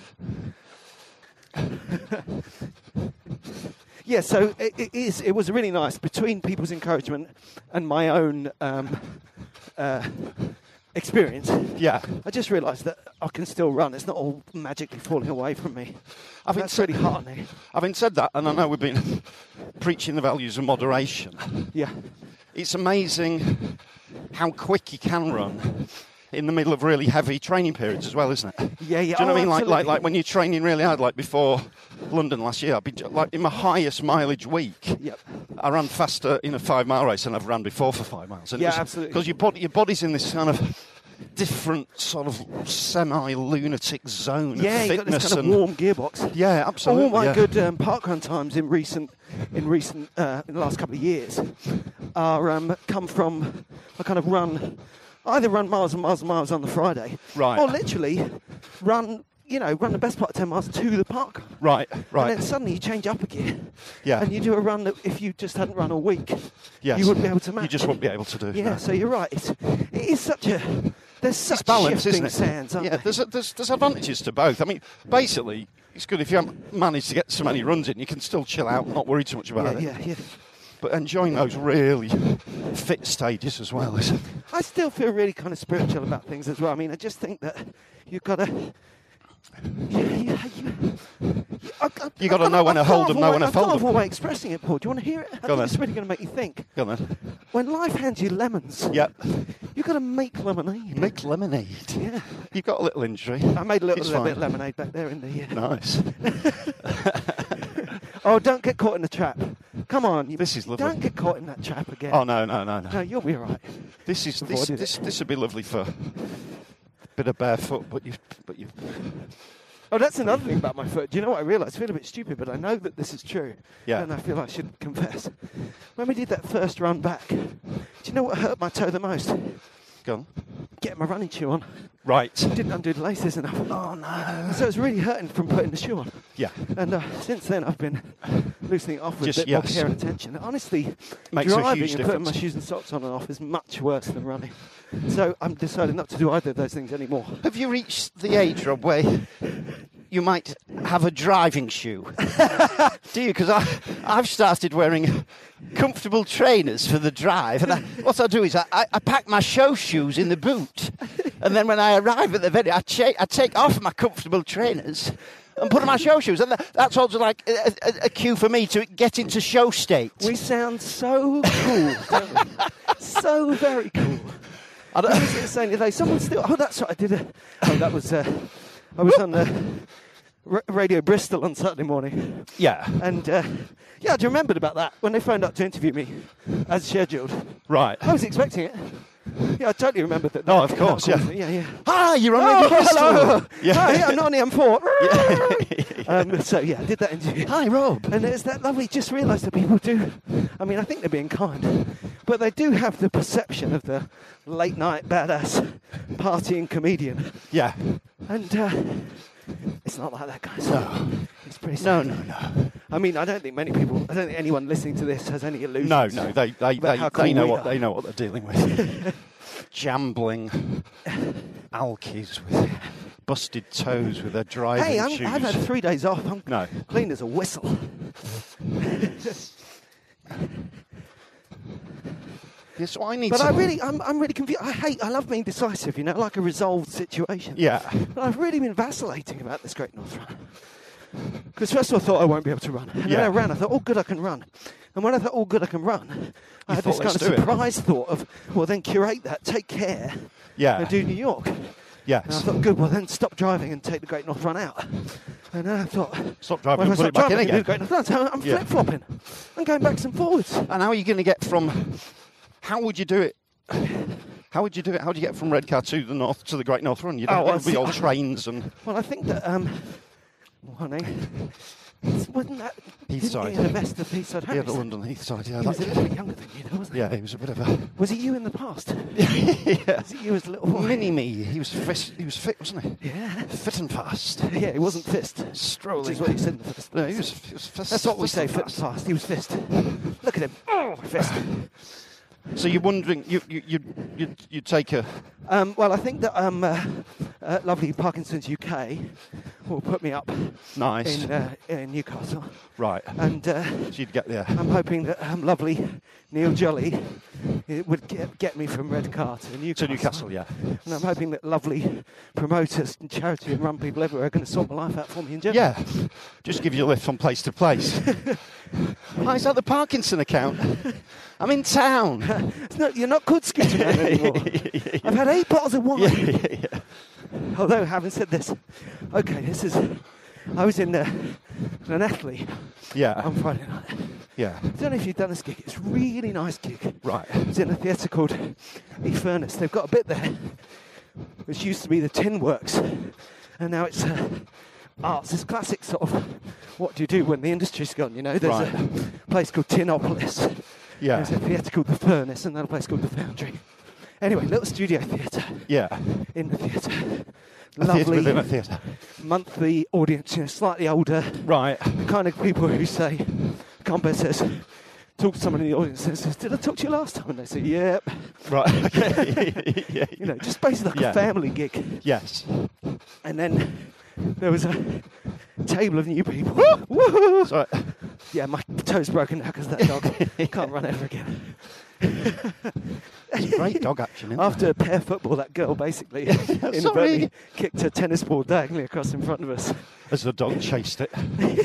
Yeah, so it, it is. It was really nice between people's encouragement and my own um, uh, experience. Yeah, I just realised that I can still run. It's not all magically falling away from me. I think That's it's really heartening. Having said that, and I know we've been preaching the values of moderation. Yeah, it's amazing how quick you can run in the middle of really heavy training periods as well, isn't it? Yeah, yeah. Do you know oh, what I mean? Like, absolutely. like, like when you're training really hard, like before London last year, I'd be j- like in my highest mileage week. Yep. I ran faster in a five mile race than I've run before for five miles. And Yeah, absolutely. Because your body, your body's in this kind of different sort of semi-lunatic zone Yeah, of you got fitness this kind of and warm gearbox. yeah, absolutely. All my yeah. good um, parkrun times in recent, in recent, uh, in the last couple of years, are um, come from I kind of run, either run miles and miles and miles on the Friday, Right. or literally run, you know, run the best part of ten miles to the park. Right, right. And then suddenly you change up a gear, Yeah. and you do a run that if you just hadn't run all week, Yes. you wouldn't be able to match. You just wouldn't be able to do. Yeah, no. so you're right. It's, it is such a there's such It's balance, shifting isn't it? sands, aren't yeah, they? there's, a, there's there's advantages to both. I mean, basically, it's good if you haven't managed to get so many runs in, you can still chill out and not worry too much about yeah, it. yeah, yeah. But enjoying those really fit stages as well. Is I still feel really kind of spiritual about things as well. I mean, I just think that you've got to. You, you, you, I, I, You gotta know when to I've hold thought of them, know a when way- to I've fold thought of them. a way of expressing it, Paul. Do you want to hear it? I Go think on it's then. really going to make you think. Go on then. When life hands you lemons, Yep. you've got to make lemonade. Make lemonade. Yeah. You've got a little injury. I made a little, It's little bit fine. of lemonade back there in the. Uh, Nice. Oh, don't get caught in the trap. Come on. You, This is lovely. Don't get caught in that trap again. Oh no no no No, no. you'll be all right. This is this Avoided this it. this would be lovely for a bit of barefoot, but you but you. Oh, that's another thing about my foot. Do you know what I realised? I feel a bit stupid, but I know that this is true. Yeah. And I feel I should confess. When we did that first run back, do you know what hurt my toe the most? Go on. Getting my running shoe on. Right. Didn't undo the laces enough. Oh, no. So it was really hurting from putting the shoe on. Yeah. And uh, since then, I've been loosening it off with Just- a bit yes. more care and attention. Honestly, Makes a driving huge and putting my difference. shoes and socks on and off is much worse than running. So I'm decided not to do either of those things anymore. Have you reached the age, Rob, where you might have a driving shoe? Do you? Because I've started wearing comfortable trainers for the drive. And I, what I do is I, I, I pack my show shoes in the boot. And then when I arrive at the venue, I, cha- I take off my comfortable trainers and put on my show shoes. And that, that's also like a, a, a cue for me to get into show state. We sound so cool, don't we? So very cool. I don't, I was saying today, someone still. Oh, that's what I did. A, oh, that was. Uh, I was on uh, R- Radio Bristol on Saturday morning, Yeah. and uh, yeah, I remembered about that when they phoned up to interview me, as scheduled. Right. I was expecting it. Yeah, I totally remember that. No, that- of course, that yeah. was- yeah, yeah. Ah, you're on Oh, Radio Bristol. hello. Yeah. Oh, yeah, I'm not on the M four. Yeah. um, so yeah, I did that interview. Hi, Rob. And it's that lovely, just realised that people do, I mean, I think they're being kind, but they do have the perception of the late night badass partying comedian. Yeah. And uh, it's not like that, guys. No. It's pretty No, sad. no, no. I mean, I don't think many people, I don't think anyone listening to this has any illusions. No, no, they they, about they, how they cool know we what are. they know what they're dealing with. Jambling alkies with busted toes with their driving Hey, I'm, shoes. I've had three days off. I'm No. clean as a whistle. Yeah, so I need But to. I really, I'm, I'm really confused. I hate, I love being decisive, you know, like a resolved situation. Yeah. But I've really been vacillating about this Great North Run. Because first of all, I thought I won't be able to run. And then Yeah. I ran, I thought, oh, good, I can run. And when I thought, oh, good, I can run, I had thought, this kind "Let's of do it." surprise thought of, well, then curate that, take care, Yeah. and do New York. And I Yes. thought, good, well, then stop driving and take the Great North Run out. And then I thought, Stop driving well, and if put I it back stop in driving, I can do again. the Great North Run. So I'm Yeah. flip-flopping. I'm going backs and forwards. And how are you going to get from? How would you do it? How would you do it? How do you get from Redcar to the north to the Great North Run? You don't Oh, well, it would be see, all I- trains and Well, I think that, um, morning, wasn't that, didn't Heathside. he in the best of Heathside yeah, the Harris? London Heathside. Yeah, He was a that, little bit younger than you, though, wasn't he? yeah, he was a bit of a Was it you in the past? yeah. Was it you as a little boy? mini me. He was fit. He was fit, wasn't he? Yeah. Fit and fast. Yeah, it wasn't fist. Strolling. Which is what he said in the first. No, he was. He was fist, That's what we fist say, and fit and fast. He was fist. Look at him. Oh, fist. So you're wondering, you you you you, you take a... Um, well, I think that um, uh, uh, lovely Parkinson's U K will put me up Nice. in, uh, in Newcastle. Right. And uh, So you'd get there. I'm hoping that um, lovely Neil Jolly it would get, get me from Redcar to Newcastle. To Newcastle, yeah. And I'm hoping that lovely promoters and charity and run people everywhere are going to sort my life out for me in general. Yeah. Just give you a lift from place to place. Hi, is that the Parkinson account? I'm in town. It's not, you're not called Scooter Man anymore. I've had eight bottles of wine. Yeah, yeah, yeah. Although, having said this, okay, this is... I was in uh, an athlete Yeah. on Friday night. Yeah. I don't know if you've done this gig. It's a really nice gig. Right. It's in a theatre called E Furnace. They've got a bit there which used to be the Tin Works, and now it's uh, arts. It's classic sort of what do you do when the industry's gone, you know? There's Right. a place called Tinopolis. Yeah. There's a theatre called The Furnace, and another place called The Foundry. Anyway, little studio theatre Yeah. in the theatre. A theatre Lovely within a theatre. monthly audience, you know, slightly older. Right. The kind of people who say, Compare says, talk to someone in the audience and says, did I talk to you last time? And they say, yep. Right. Okay. Yeah. You know, just basically like Yeah. a family gig. Yes. And then there was a table of new people. Woohoo! Sorry. Yeah, my toe's broken now because that dog can't run ever again. It's great dog action, isn't After pair football, that girl basically inadvertently Sorry. kicked a tennis ball diagonally across in front of us. it? As the dog chased it.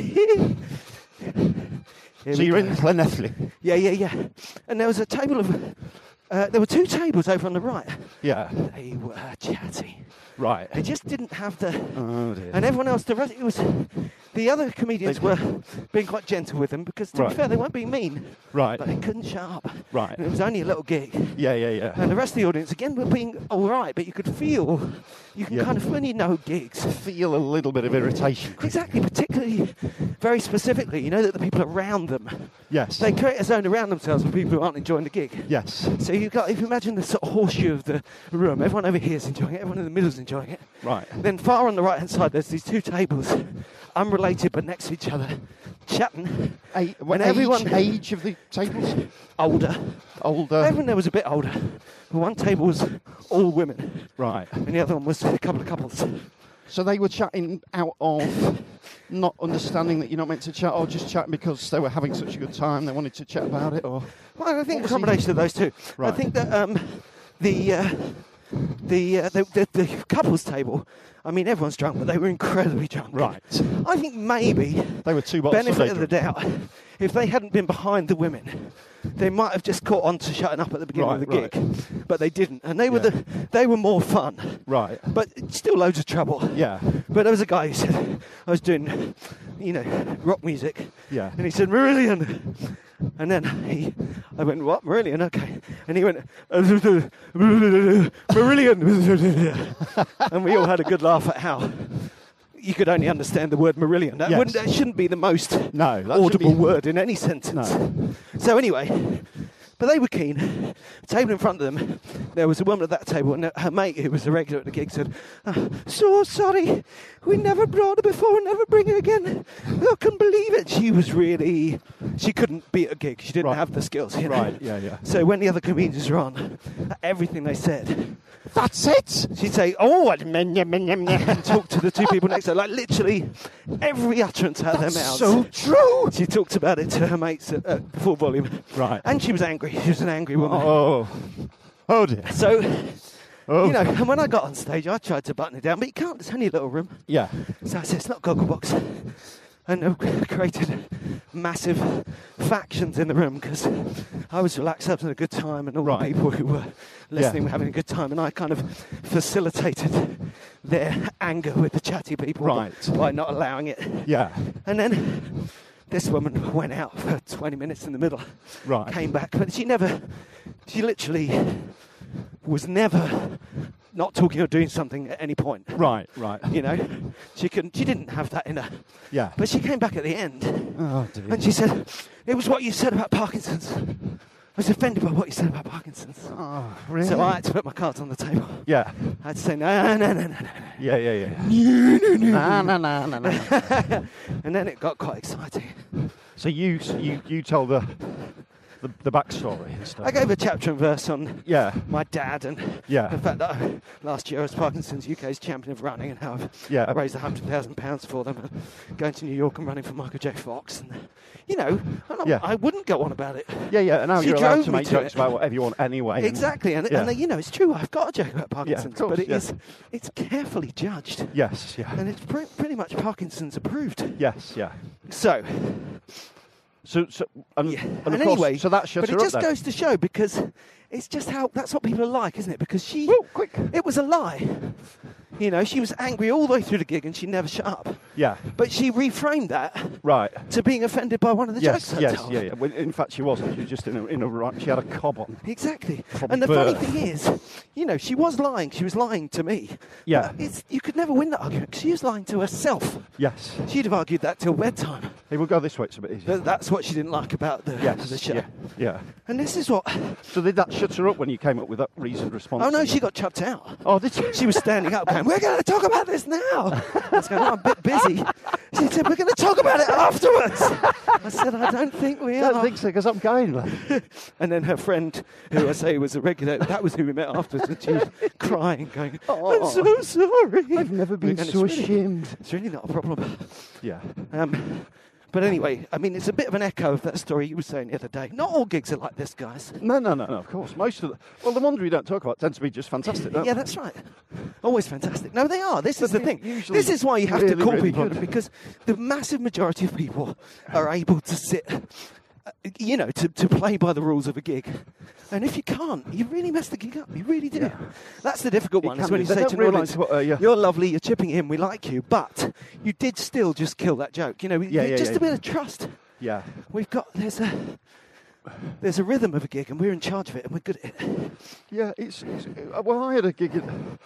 Here So we you're go. in Llanelli? Yeah, yeah, yeah. And there was a table of... Uh, there were two tables over on the right. Yeah. They were chatty. Right. They just didn't have the... Oh, dear. And everyone else, the rest, it was... The other comedians They- were being quite gentle with them because, to Right. be fair, they weren't being mean. Right. But they couldn't shut up. Right. And it was only a little gig. Yeah, yeah, yeah. And the rest of the audience, again, were being all right, but you could feel... You can Yeah. kind of, when you know gigs... Feel a little bit of irritation. Exactly, particularly, very specifically, you know that the people around them, Yes. they create a zone around themselves with people who aren't enjoying the gig. Yes. So you've got, if you imagine the sort of horseshoe of the room, everyone over here is enjoying it, everyone in the middle is enjoying it. Right. Then far on the right-hand side, there's these two tables, unrelated but next to each other, chatting. A- what And age, everyone- age of the tables? Older. Older. Everyone there was a bit older. But one table was all women, Right. and the other one was a couple of couples. So they were chatting out of not understanding that you're not meant to chat, or just chatting because they were having such a good time, they wanted to chat about it, or... Well, I think a What was combination he- of those two. I Right. think that um, the, uh, the, uh, the the the couples table. I mean, everyone's drunk, but they were incredibly drunk. Right. I think maybe They were two bottles benefit of of the doubt. If they hadn't been behind the women, they might have just caught on to shutting up at the beginning Right, of the right. gig, but they didn't, and they were Yeah. the they were more fun. Right. But still loads of trouble. Yeah. But there was a guy who said, I was doing, you know, rock music. Yeah. And he said, Marillion. And then he, I went, what, Marillion? Okay. And he went, Marillion. And we all had a good laugh at how you could only understand the word Marillion. That, Yes. wouldn't, that shouldn't be the most No, that should audible be- word in any sentence. No. So anyway, but they were keen. Table in front of them, there was a woman at that table, and her mate, who was a regular at the gig, said, "Oh, so sorry, we never brought her before, never bring her again. I couldn't believe it." She was really, she couldn't be at a gig. She didn't Right. have the skills. You know? Right, yeah, yeah. So when the other comedians were on, everything they said, That's it! she'd say, "Oh," and talk to the two people next to her, like literally every utterance out of their mouths. So true! She talked about it to her mates at, at full volume. Right. And she was angry. She was an angry woman. Oh. Oh dear. So, Oh. you know, and when I got on stage, I tried to button it down, but you can't. It's only a little room. Yeah. So I said, it's not Gogglebox. And I created massive factions in the room because I was relaxed, having a good time, and all Right. the people who were listening Yeah. were having a good time. And I kind of facilitated their anger with the chatty people Right. by not allowing it. Yeah. And then this woman went out for twenty minutes in the middle. Right. Came back, but she never, she literally was never not talking or doing something at any point. Right, right. You know, she couldn't, she didn't have that in her. Yeah. But she came back at the end, Oh dear. and she said, "It was what you said about Parkinson's. I was offended by what you said about Parkinson's." Oh, really? So I had to put my cards on the table. Yeah. I had to say, "No, no, no, no, no." Yeah, yeah, yeah. Nah, nah, nah, nah, nah. And then it got quite exciting. So you, you, you told her the, the backstory and stuff. I gave a chapter and verse on Yeah. my dad and Yeah. the fact that I, last year I was Parkinson's U K's champion of running and how I've Yeah. I raised one hundred thousand pounds for them and going to New York and running for Michael J. Fox. And, you know, I'm not, Yeah. I wouldn't go on about it. Yeah, yeah, and now She you're allowed drove to me make to jokes it. about whatever you want anyway. and- Exactly, and, yeah. and you know, it's true, I've got a joke about Parkinson's, course, but it yeah. is, it's carefully judged. Yes, yeah. And it's pre- pretty much Parkinson's approved. Yes, yeah. So, So, so and, yeah. and, and, of course, anyway, so that shuts but her it up just then. goes to show because it's just how, that's what people are like, isn't it? Because she, Whoa, quick. it was a lie. You know, she was angry all the way through the gig and she never shut up. Yeah. But she reframed that Right. to being offended by one of the Yes, jokes I yes, told. yeah, yeah. Well, in fact, she wasn't. She was just in a, in a right. She had a cob on. Exactly. From and the birth. funny thing is, you know, she was lying. She was lying to me. Yeah. But it's, you could never win that argument because she was lying to herself. Yes. She'd have argued that till bedtime. Hey, we'll go this way. It's a bit easier. But that's what she didn't like about the, Yes. the show. Yeah. Yeah. And this is what... So did that shut her up when you came up with that reasoned response? Oh, no, then? she got chucked out. Oh, did she? She was standing up going, we're going to talk about this now. I was going, oh, I'm a bit busy. She said, we're going to talk about it afterwards. I said, I don't think we I are. don't think so, because I'm going. Like. And then her friend, who I say was a regular, that was who we met afterwards, and she was crying, going, Oh, I'm so sorry. I've never been And so it's really- ashamed. It's really not a problem. Yeah. Um, but anyway, I mean, it's a bit of an echo of that story you were saying the other day. Not all gigs are like this, guys. No, no, no, no, of course. Most of the... Well, the ones we don't talk about tend to be just fantastic, don't Yeah, they? that's right. Always fantastic. No, they are. This is the they thing. usually This is why you have really, to call really people on good. it, because the massive majority of people are able to sit, uh, you know, to, to play by the rules of a gig. And if you can't, you really mess the gig up. You really do. Yeah. That's the difficult You one. Is can when do. you They say don't to an audience, realise what, uh, yeah. "You're lovely. You're chipping in. We like you," but you did still just kill that joke. You know, Yeah, you- yeah, just yeah. a bit of trust. Yeah. We've got there's a there's a rhythm of a gig, and we're in charge of it, and we're good at it. Yeah, it's, it's... uh, Well, I had a gig at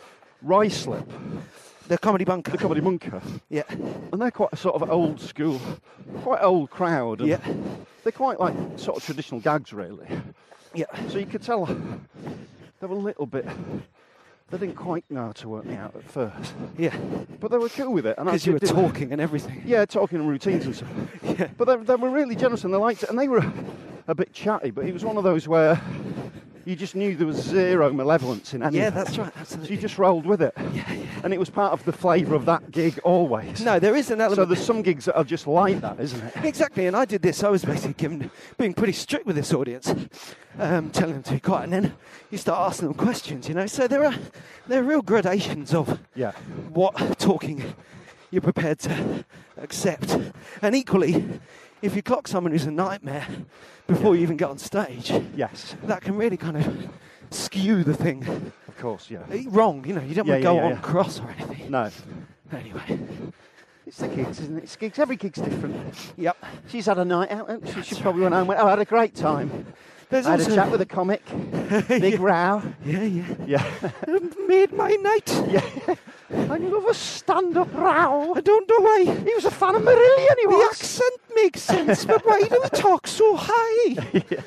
Ruislip, The Comedy Bunker. the Comedy Bunker, Yeah. and they're quite a sort of old school, quite old crowd. And Yeah. They're quite like sort of traditional gags, really. Yeah. So you could tell they were a little bit... They didn't quite know how to work me out at first. Yeah. But they were cool with it. and I Because you were did- talking and everything. Yeah, talking and routines and stuff. Yeah. But they, they were really generous and they liked it. And they were a bit chatty, but it was one of those where you just knew there was zero malevolence in any Yeah, of it. that's right, So absolutely. you just rolled with it. Yeah, yeah. And it was part of the flavour of that gig always. No, there is an So element. there's some gigs that are just like that, isn't it? Exactly, and I did this. I was basically given, being pretty strict with this audience, um, telling them to be quiet, and then you start asking them questions, you know. So there are there are real gradations of Yeah. what talking you're prepared to accept, and equally, if you clock someone who's a nightmare before you even get on stage, Yes. that can really kind of skew the thing Of course, yeah. wrong. You know, you don't Yeah, want to yeah, go yeah, on yeah. cross or anything. No. Anyway, It's the gigs, isn't it? It's gigs. Every gig's different. yep. She's had a night out, hasn't she? She probably went home and went, oh, I had a great time. There's I had also a chat with a comic. Big row. yeah, yeah. Yeah. Made my night. Yeah. I love a stand-up row. I don't know why. He was a fan of Marillion, he The was. accent makes sense, but why do we talk so high?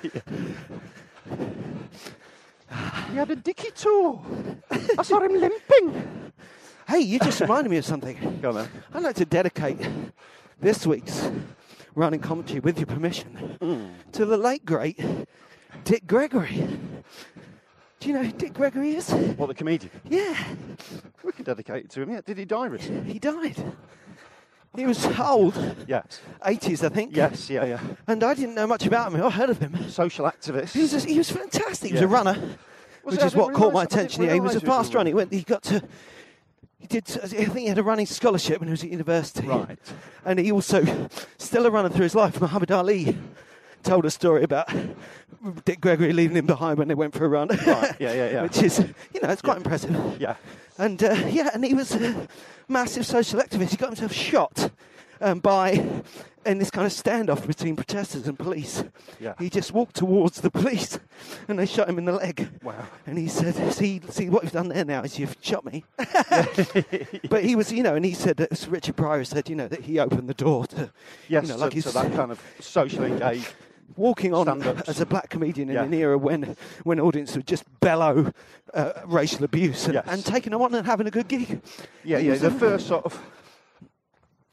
He had a dicky toe. I saw him limping. Hey, you just reminded me of something. Go on then. I'd like to dedicate this week's running commentary, with your permission, Mm. to the late, great Dick Gregory. Do you know who Dick Gregory is? What, the comedian? Yeah, We can dedicate it to him, yeah. Did he die recently? he died. He was old, Yes. eighties, I think. Yes, yeah, yeah. And I didn't know much about him. I heard of him. Social activist. He was, a, he was fantastic. He was Yeah. a runner, Was which it? I is what didn't caught my realise- I didn't attention. Yeah, he was a realise he was a fast runner. He runner. went. He got to. He did. I think he had a running scholarship when he was at university. Right. And he also, still a runner through his life. Muhammad Ali told a story about Dick Gregory leaving him behind when they went for a run. Right, yeah, yeah, yeah. Which is, you know, it's quite impressive. Yeah. And uh, yeah, and he was a massive social activist. He got himself shot um, by in this kind of standoff between protesters and police. Yeah. He just walked towards the police, and they shot him in the leg. Wow. And he said, "See, see what you've done there now is you've shot me." But he was, you know, and he said that so Richard Pryor said, you know, that he opened the door to, Yes, you know, so, like he's so that kind of socially engaged. walking on stand-ups. as a black comedian in Yeah. an era when when audiences would just bellow uh, racial abuse and, Yes. and taking them on and having a good gig. Yeah, He yeah. was The a- first sort of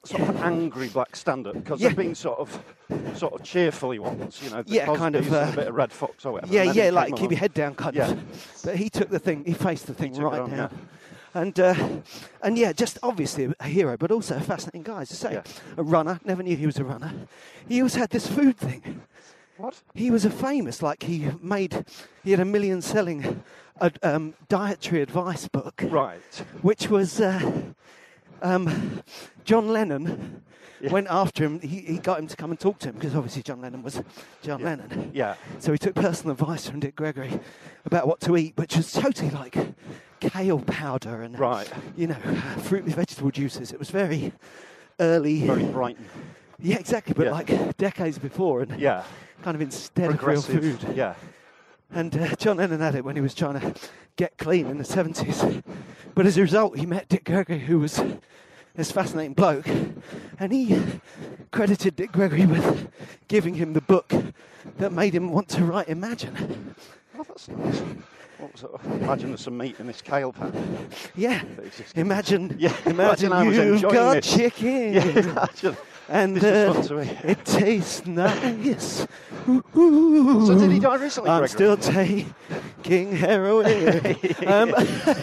sort of angry black stand-up because Yeah. they've been sort of sort of cheerfully ones, you know. the Yeah, kind of, Cosbys and uh, a bit of Red Fox or whatever. Yeah, and then yeah, he like came keep your along. head down kind Yeah. of. But he took the thing, he faced the thing took it right on, down. yeah. And uh, and yeah, just obviously a hero, but also a fascinating guy. As I say, Yeah. a runner. Never knew he was a runner. He always had this food thing. What? He was a famous, like he made, he had a million selling uh, um, dietary advice book, Right. which was uh, um, John Lennon. Went after him. He, he got him to come and talk to him because obviously John Lennon was John Yeah. Lennon. Yeah. So he took personal advice from Dick Gregory about what to eat, which was totally like kale powder and Right. you know, fruit with vegetable juices. It was very early. Very Brighton. Yeah, exactly. But Yeah. like decades before, and Yeah. kind of instead of real Progressive. food. Yeah. And uh, John Lennon had it when he was trying to get clean in the seventies. But as a result, he met Dick Gregory, who was this fascinating bloke, and he credited Dick Gregory with giving him the book that made him want to write Imagine. Oh, that's nice. What was it? Imagine there's some meat in this kale pan. Yeah, That he's just- imagine, Yeah, imagine, imagine I was you've enjoying got this. chicken. Yeah, imagine. And This is uh, fun to eat. it tastes nice. Ooh, ooh. So did he die recently, I'm Gregory? still taking heroin. um,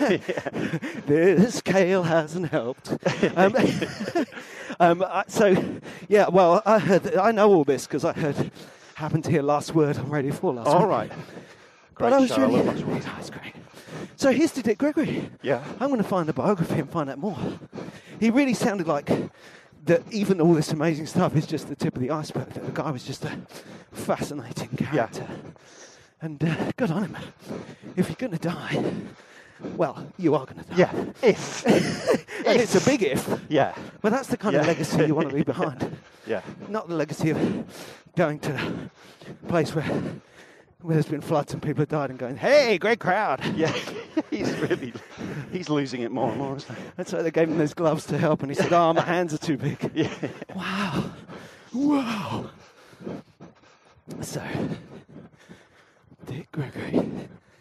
this kale hasn't helped. Um, um, I- so, yeah, well, I heard, I know all this because I heard, happened to hear Last Word on Radio four last All week. right. But Great I was show. I really, love Last Word. oh, it's great. So here's to Dick Gregory. Yeah. I'm going to find a biography and find out more. He really sounded like that even all this amazing stuff is just the tip of the iceberg, that the guy was just a fascinating character. And uh, good on him. If you're going to die, well, you are going to die. Yeah. If. And it's a big if. Yeah. But that's the kind of Yeah. legacy you want to leave behind. Yeah. Not the legacy of going to a place where, where there's been floods and people have died and going, hey, great crowd. Yeah. He's really, he's losing it more and more, isn't he? That's why they gave him those gloves to help, and he said, oh, my hands are too big. Yeah. Wow. Wow. So, Dick Gregory.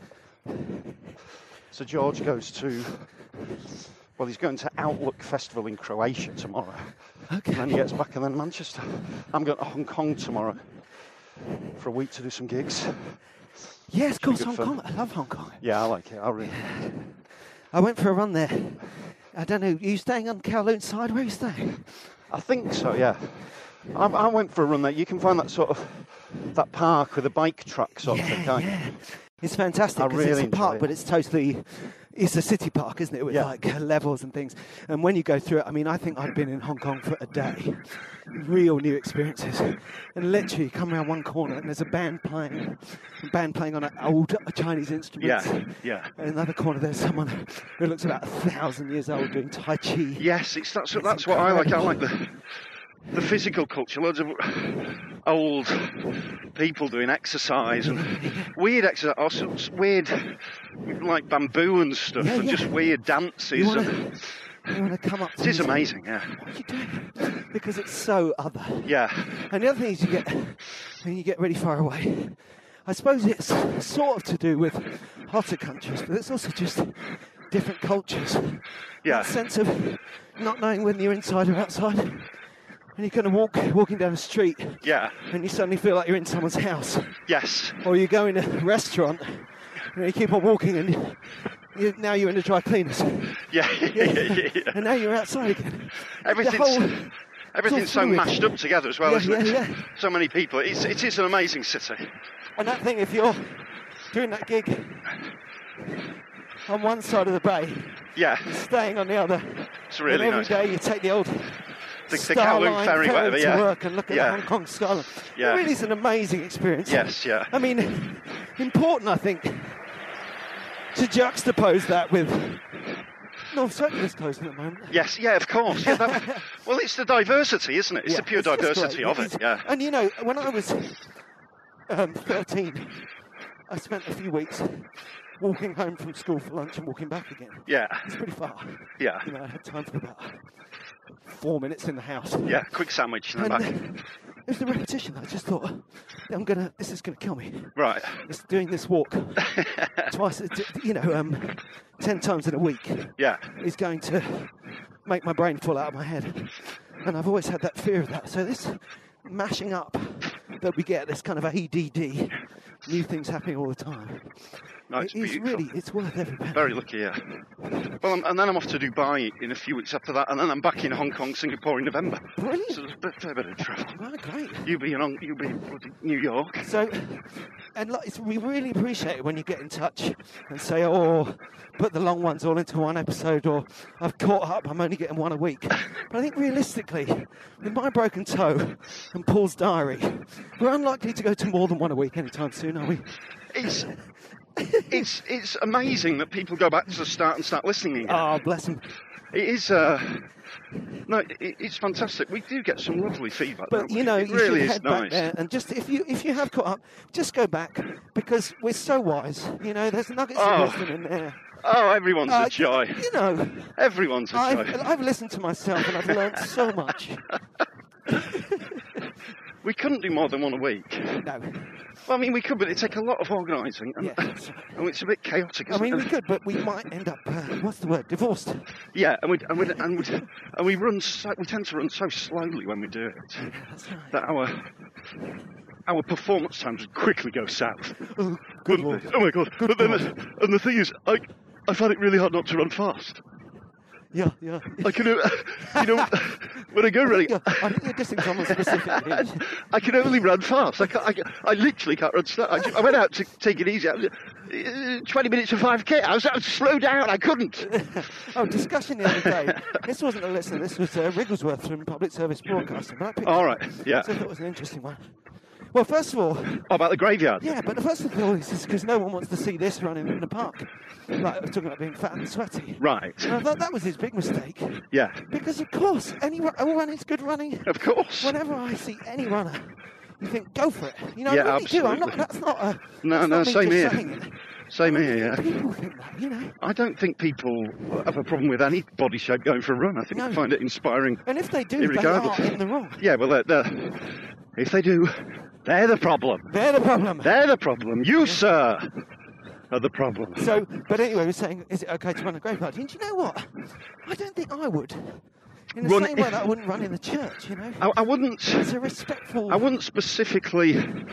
So George goes to, well, he's going to Outlook Festival in Croatia tomorrow. Okay. And then he gets back and then Manchester. I'm going to Hong Kong tomorrow for a week to do some gigs. Yes, of course, good Hong fun. Kong. I love Hong Kong. Yeah, I like it. I really like it. I went for a run there. I don't know, are you staying on Kowloon side? Where are you staying? I think so, yeah. I, I went for a run there. You can find that sort of, that park with a bike track sort of thing, can't you? yeah. It's fantastic I because really it's a park, enjoy it. but it's totally, it's a city park, isn't it, with Yeah. like levels and things. And when you go through it, I mean, I think I'd been in Hong Kong for a day. Real new experiences. And literally, you come around one corner and there's a band playing, a band playing on an old Chinese instrument. Yeah, yeah. In another corner, there's someone who looks about a thousand years old doing Tai Chi. Yes, it's that's, It's that's what I like. I like incredible. the the physical culture. Loads of old people doing exercise and weird exercise, or some s- weird like bamboo and stuff, Yeah, and yeah. just weird dances. You want and to you want to come up to it is these- amazing, yeah, What are you doing? Because it's so other. yeah, And the other thing is you get when you get really far away. I suppose it's sort of to do with hotter countries, but it's also just different cultures. yeah, That sense of not knowing when you're inside or outside. And you're kind of walk, walking down the street yeah, and you suddenly feel like you're in someone's house. yes, Or you go in a restaurant and you keep on walking and you, now you're in the dry cleaners. yeah, yeah, yeah, yeah. And now you're outside again. Everything's The whole- everything's so fluid. mashed up together as well, Yeah, isn't it? yeah, yeah. So many people. It's it is an amazing city. And that thing, if you're doing that gig on one side of the bay, Yeah, staying on the other, it's really and every nice. day you take the old The, the Star Kowloon Line ferry, whatever. to Yeah, work and look at yeah. the Hong Kong skyline. Yeah. It really is an amazing experience. Yes, yeah. I mean, important, I think, to juxtapose that with North Circular's closing at the moment. Yes, yeah, of course. Yeah, that, well, it's the diversity, isn't it? It's Yeah, the pure it's just diversity great. of it. It's- Yeah, And you know, when I was um, thirteen, I spent a few weeks walking home from school for lunch and walking back again. yeah, It's pretty far. yeah, You know, I had time for about four minutes in the house. yeah. Quick sandwich in the And back. uh, it was the repetition. I just thought, I'm gonna. This is gonna kill me. Right. It's doing this walk twice, a d- you know, um, ten times in a week Yeah, is going to make my brain fall out of my head. And I've always had that fear of that. So this mashing up that we get, this kind of A D D, new things happening all the time. No, it's it is beautiful. really, it's worth every penny. Very lucky, yeah. Well, I'm, and then I'm off to Dubai in a few weeks after that, and then I'm back in Hong Kong, Singapore in November. Brilliant. So there's a bit, fair bit of travel. Oh, great. You be in, Hong- you be in New York. So, and like, it's, we really appreciate it when you get in touch and say, oh, put the long ones all into one episode, or I've caught up, I'm only getting one a week. But I think realistically, with my broken toe and Paul's diary, we're unlikely to go to more than one a week anytime soon, are we? It's... it's it's amazing that people go back to the start and start listening again. Oh, bless them. It is, uh, no, it, it's fantastic. We do get some lovely feedback. But don't we? you know, it you really should is head nice. back there and just if you if you have caught up, just go back because we're so wise. You know, there's nuggets Oh. of wisdom in there. Oh, everyone's Uh, a joy. You know, Everyone's a I've, joy. I've listened to myself and I've learned so much. We couldn't do more than one a week. No, Well, I mean, we could, but it'd take a lot of organising. And, Yeah, that's right. and it's a bit chaotic, I isn't mean it? we could, but we might end up. Uh, what's the word? Divorced. Yeah, and we and we and we and we run. So, we tend to run so slowly when we do it That's right. that our our performance times quickly go south. Oh, good But- lord. oh my god! Good but then, lord. the, and the thing is, I I find it really hard not to run fast. Yeah, yeah. I can, uh, you know, when I go running, Yeah, I think you're dissing someone specifically. I can only run fast. I, can't, I, ca- I literally can't run slow. I, ju- I went out to take it easy. I was, uh, twenty minutes for five K. I was, I was slow down. I couldn't. Oh, discussion the other day. This wasn't a listener. This was uh, Wrigglesworth from Public Service Broadcasting. But I picked All it right, up, yeah. So I thought it was an interesting one. Well, first of all, Oh, about the graveyard. yeah, but the first of all is because no one wants to see this running in the park. Like, I was talking about being fat and sweaty. Right. And I thought that was his big mistake. Yeah. Because, of course, any ru- all running's good running. Of course. Whenever I see any runner, you think, go for it. You know, Yeah, I really do. I'm not, absolutely. that's not a. No, that's no, not me same just here. saying it. Same here. Yeah. People think that, you know. I don't think people have a problem with any body shape going for a run. I think No. they find it inspiring. And if they do, they Irregardless. are in the wrong. Yeah. Well, they're, they're, if they do, they're the problem. They're the problem. They're the problem. You, sir, are the problem. So, but anyway, we're saying, is it okay to run a grave party? And do you know what? I don't think I would. In the Run- same way that I wouldn't run in the church, you know? I, I wouldn't. It's a respectful... I wouldn't specifically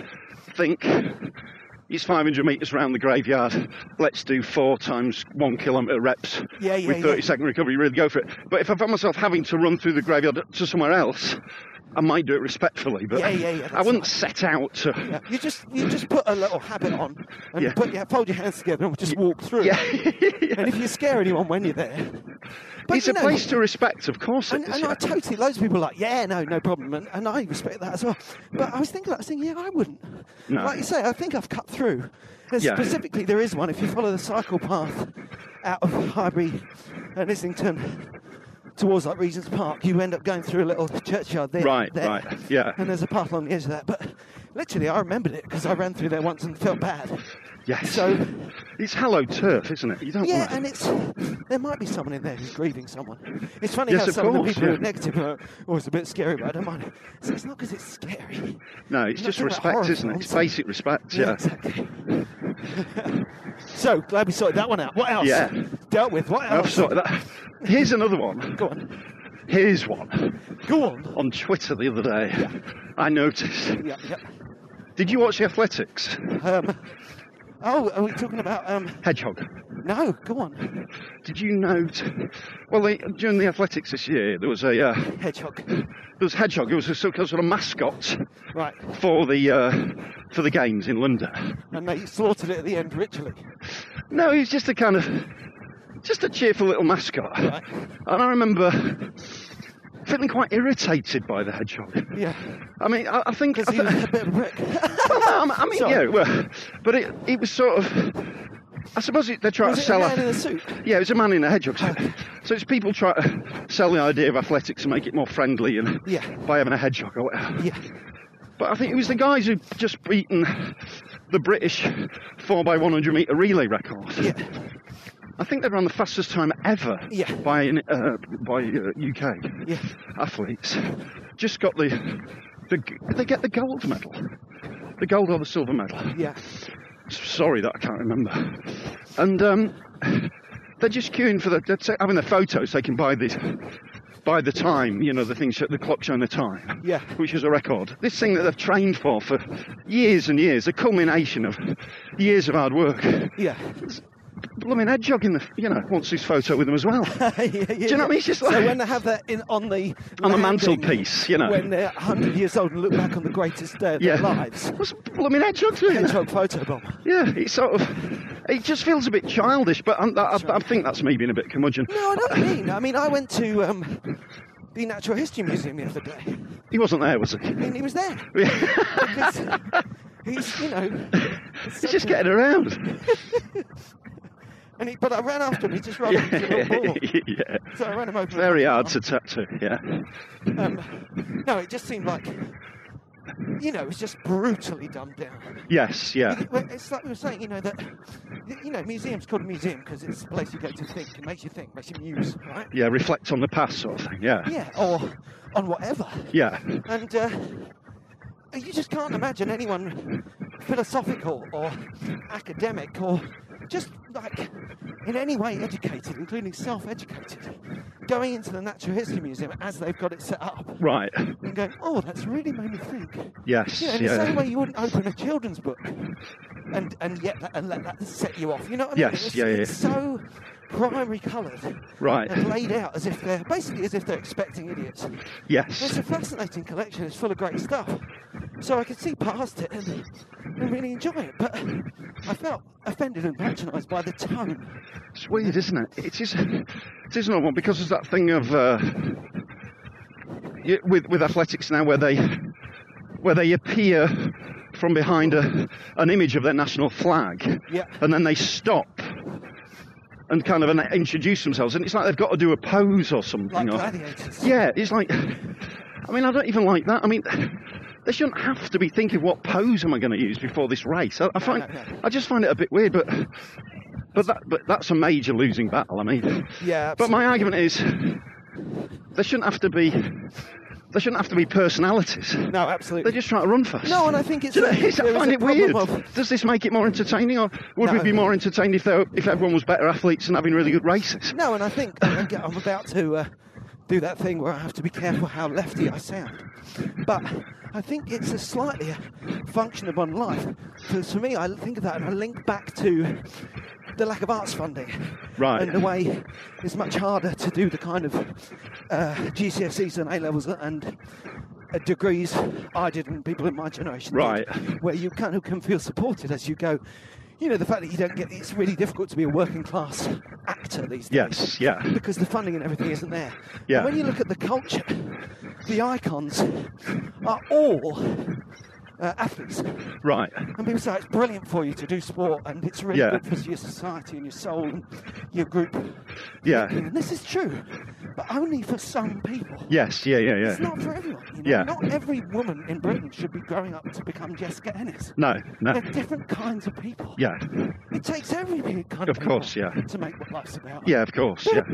think it's five hundred metres around the graveyard. Let's do four times one kilometre reps Yeah, yeah, with thirty yeah. second recovery. Really go for it. But if I found myself having to run through the graveyard to somewhere else, I might do it respectfully. But Yeah, yeah, yeah, I that's wouldn't right. set out to. Yeah, you just you just put a little habit on and Yeah. put your, fold your hands together and just walk through. Yeah. And if you scare anyone when you're there... But, It's you a know, place to respect, of course it And, is. and yeah. I totally, loads of people are like, yeah, no, no problem, and, and I respect that as well. But I was thinking, like, I was thinking, yeah, I wouldn't. No. Like you say, I think I've cut through. There's Yeah. Specifically, there is one. If you follow the cycle path out of Highbury and Islington towards like Regent's Park, you end up going through a little churchyard there. Right, there. right, yeah. And there's a path along the edge of that. But literally, I remembered it because I ran through there once and felt bad. Yes. So, It's hallowed turf, isn't it? You don't yeah, want to... and it's there might be someone in there who's grieving someone. It's funny Yes, how of some of the course, people who yeah. are negative are always a bit scary, but I don't mind it. So it's not because it's scary. No, it's You're just not talking about respect, horror isn't it? films. It's basic respect, yeah. exactly. So glad we sorted that one out. What else? Yeah. Dealt with. What I've else? sorted that. Here's another one. Go on. Here's one. Go on. On Twitter the other day, I noticed. Yeah, yeah. Did you watch the Athletics? Um, oh, are we talking about? Um, Hedgehog. no, go on. Did you note? Well, they, during the Athletics this year, there was a uh, Hedgehog. there was Hedgehog. It was a sort of sort of mascot Right. for the uh, for the games in London. And they slaughtered it at the end ritually. No, he's just a kind of just a cheerful little mascot. Right. And I remember feeling quite irritated by the Hedgehog. Yeah. I mean, I, I think. Because I he thi- was a bit of a prick. Well, no, I mean, Sorry. yeah, well, but it, it was sort of. I suppose it, they're trying Was to it sell a man in a suit? Yeah, it was a man in a hedgehog suit. So it's people try to sell the idea of athletics and make it more friendly, and Yeah. by having a hedgehog or whatever. Yeah. But I think it was the guys who'd just beaten the British four by one hundred metre relay record. Yeah. I think they ran the fastest time ever Yeah. by uh, by uh, U K Yeah. athletes. Just got the, the they get the gold medal, the gold or the silver medal. Yeah. Sorry that I can't remember. And um, they're just queuing for the they're ta- having their photos taken by these by the time, you know, the thing, the clock showing the time, Yeah. which is a record. This thing that they've trained for for years and years, the culmination of years of hard work. Yeah. Blooming hedgehog in the, you know, wants his photo with them as well. yeah, yeah, Do you know what I mean? It's just like... So when they have that in on the on the landing, mantelpiece, you know. when they're one hundred years old and look back on the greatest day of yeah. their lives. What's blooming hedgehog doing? Hedgehog photo bomb. Yeah, it's sort of... It just feels a bit childish, but I, I, I think that's me being a bit curmudgeon. No, I know what you mean. I mean, I went to um, the Natural History Museum the other day. He wasn't there, was he? I mean, he was there. Yeah. He's, you know... He's just getting around. And he, but I ran after him, he just ran into the little ball. Yeah. So I ran him over. Very hard to tattoo, yeah. Um, no, it just seemed like, you know, it was just brutally dumbed down. Yes, yeah. It, it's like we were saying, you know, that, you know, museum's called a museum because it's a place you go to think. It makes you think, makes you muse, right? Yeah, reflect on the past sort of thing, yeah. Yeah, or on whatever. Yeah. And uh, you just can't imagine anyone philosophical or academic or just like in any way educated, including self-educated, going into the Natural History Museum as they've got it set up. Right. And going, oh, that's really made me think. Yes, You know, in yeah. the same way you wouldn't open a children's book and and yet that, and let that set you off. You know what I mean? Yes, it's, yeah, yeah. It's so primary coloured. Right. And laid out as if they're basically as if they're expecting idiots. It's Yes. a fascinating collection. It's full of great stuff. So I could see past it and, and really enjoy it. But I felt offended and patronised by the tone. It's weird, isn't it? It is, it is another one because there's that thing of uh, y- with with athletics now where they where they appear from behind a, an image of their national flag, Yeah. and then they stop and kind of an, introduce themselves, and it's like they've got to do a pose or something. Like or, gladiators. yeah, it's like. I mean, I don't even like that. I mean. They shouldn't have to be thinking what pose am I going to use before this race. I, I find, no, no. I just find it a bit weird, but but that but that's a major losing battle. I mean, Yeah, but my absolutely. argument is they shouldn't have to be they shouldn't have to be personalities. No, absolutely. They're just trying to run fast. No, and I think it's. Do you know, it's- there I is find a it weird. problem of- Does this make it more entertaining, or would we No. be more entertained if there, if everyone was better athletes and having really good races? No, and I think I'm I'm about to uh, do that thing where I have to be careful how lefty I sound. But I think it's a slightly a function of modern life. Because for me, I think of that and I link back to the lack of arts funding. Right. And the way it's much harder to do the kind of uh, G C S Es and A-levels and uh, degrees I did and people in my generation did, Right. where you kind of can feel supported as you go. You know, the fact that you don't get, it's really difficult to be a working class actor these days. Yes, yeah. Because the funding and everything isn't there. Yeah. And when you look at the culture, the icons are all uh, athletes. Right. And people say it's brilliant for you to do sport and it's really Yeah. good for your society and your soul and your group. Yeah. And this is true, but only for some people. Yes, yeah, yeah, It's yeah. not for everyone. You know? Yeah. Not every woman in Britain should be growing up to become Jessica Ennis. No, no. They're different kinds of people. Yeah. It takes every kind Of of course, people yeah. to make what life's about. Yeah, of course, yeah.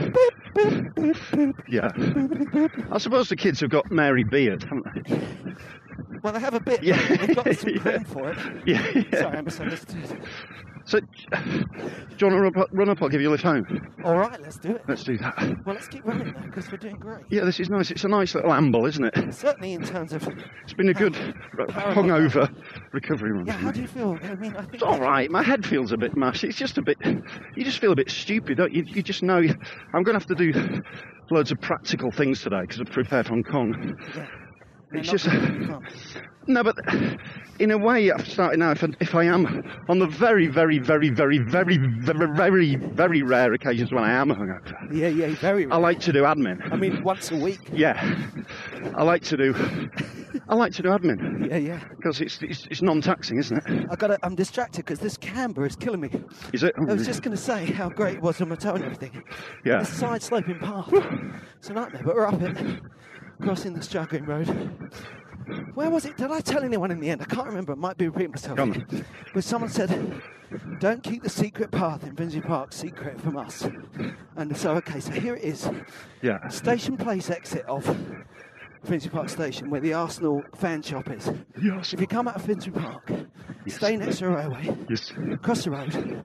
Yeah. I suppose the kids have got Mary Beard, haven't they? Well, they have a bit. Yeah. Yeah. They've got some Yeah. cream for it. Yeah, yeah. Sorry, I misunderstood. So, do you want to run up, run up? I'll give you a lift home. All right, let's do it. Let's do that. Well, let's keep running though, because we're doing great. Yeah, this is nice. It's a nice little amble, isn't it? Certainly in terms of. It's been a good How- hungover recovery run. Yeah, how do you feel? I mean, I think. It's all right. My head feels a bit mashed. It's just a bit. You just feel a bit stupid, don't you? You just know I'm going to have to do loads of practical things today because I've prepared for Hong Kong. Yeah. It's They're just. not really fun. No, but in a way, I've started now. If I, if I am on the very, very, very, very, very, very, very, very rare occasions when I am hungover, Yeah, yeah, very. I like to do admin. I mean, once a week. Yeah, I like to do. I like to do admin Yeah, yeah. because it's, it's it's non-taxing, isn't it? I got. to I'm distracted because this camber is killing me. Is it? I was just going to say how great it was on my toe and everything. Yeah. This side sloping path. It's a nightmare, but we're up it, crossing the Stragreen Road. Where was it? Did I tell anyone in the end? I can't remember. I might be repeating myself. Go on here. then. But someone said, don't keep the secret path in Finsbury Park secret from us. And so, okay, so here it is. Yeah. Station Place exit of Finsbury Park Station, where the Arsenal fan shop is. Yes. If you come out of Finsbury Park, stay next to the railway, Yes. cross the road,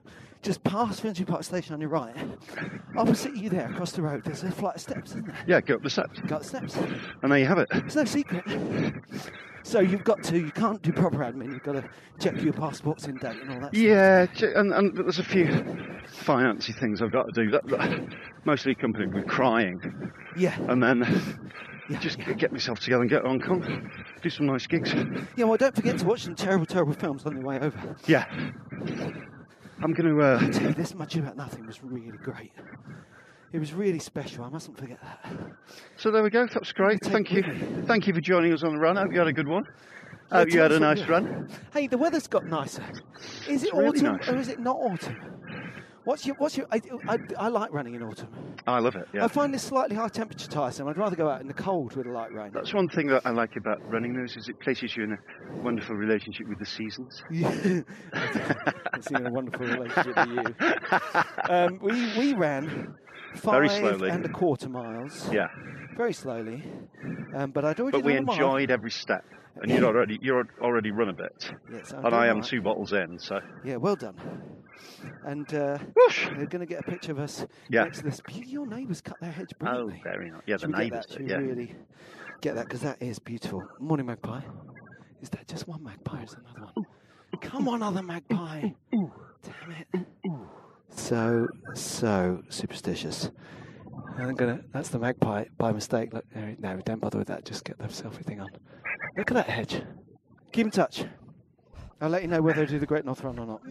just past Finchley Park Station on your right. Opposite you there, across the road, there's a flight of steps, isn't there? Yeah, go up the steps. Go up the steps. And there you have it. It's no secret. So you've got to, you can't do proper admin, you've got to check your passport's in date and all that Yeah, stuff. and, and there's a few financy things I've got to do, that, that mostly accompanied with crying. Yeah. And then Yeah, just yeah. get myself together and get to Hong Kong, do some nice gigs. Yeah, well, don't forget to watch some terrible, terrible films on the way over. Yeah. I'm going to... Uh, I tell you, This Much About Nothing was really great. It was really special, I mustn't forget that. So there we go, that was great. Take Thank you. with me. Thank you for joining us on the run. I hope you had a good one. I Yeah, hope you tell had a us what nice you- run. Hey, the weather's got nicer. Is it It's really autumn nice. or is it not autumn? What's your, what's your, I, I, I like running in autumn. I love it, yeah. I find this slightly high temperature tiresome. I'd rather go out in the cold with a light rain. That's one thing that I like about running those, is it places you in a wonderful relationship with the seasons. Yeah. It's in a wonderful relationship with you. Um, we, we ran five Very slowly. and a quarter miles. Yeah. Very slowly. Um, but I'd already But we done a mile. enjoyed every step. And you'd already you're already run a bit. Yes, I'm and I doing am right. two bottles in, so Yeah, well done. And uh, Whoosh. they're going to get a picture of us Yeah. next to this. Your neighbours cut their hedge Oh, brilliantly. very nice. Yeah, the Should we get neighbours. that? Should Yeah. we really get that? Because that is beautiful. Morning, magpie. Is that just one magpie or is there another one? Come on, other magpie. Damn it. So, so superstitious. I'm gonna. That's the magpie by mistake. Look, no, no, don't bother with that. Just get the selfie thing on. Look at that hedge. Keep in touch. I'll let you know whether I do the Great North Run or not.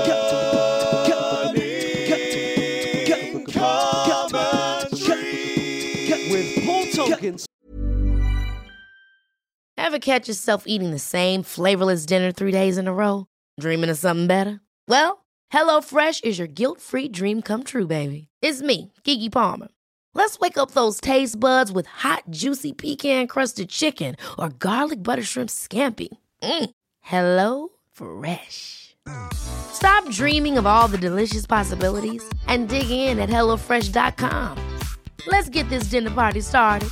With Paul Tompkins. Ever catch yourself eating the same flavorless dinner three days in a row? Dreaming of something better? Well, HelloFresh is your guilt-free dream come true, baby. It's me, Keke Palmer. Let's wake up those taste buds with hot, juicy pecan-crusted chicken or garlic butter shrimp scampi. Mm. Hello Fresh. Stop dreaming of all the delicious possibilities and dig in at hello fresh dot com. Let's get this dinner party started.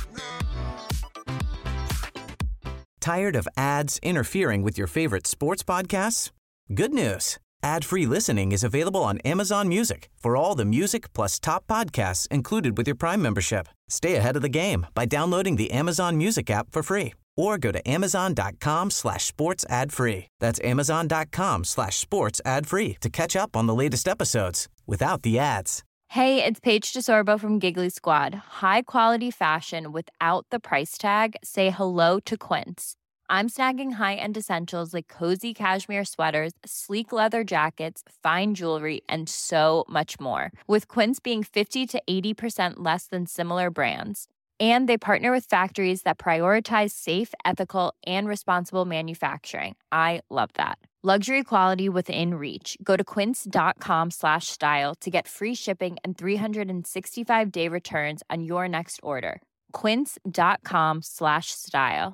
Tired of ads interfering with your favorite sports podcasts? Good news. Ad-free listening is available on Amazon Music for all the music plus top podcasts included with your Prime membership. Stay ahead of the game by downloading the Amazon Music app for free or go to amazon.com slash sports ad free. That's amazon.com slash sports ad free to catch up on the latest episodes without the ads. Hey, it's Paige DeSorbo from Giggly Squad. High quality fashion without the price tag. Say hello to Quince. I'm snagging high-end essentials like cozy cashmere sweaters, sleek leather jackets, fine jewelry, and so much more. With Quince being fifty to eighty percent less than similar brands. And they partner with factories that prioritize safe, ethical, and responsible manufacturing. I love that. Luxury quality within reach. Go to quince.com slash style to get free shipping and three sixty-five day returns on your next order. Quince.com slash style.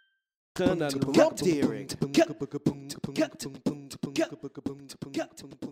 Turn down the pop deering.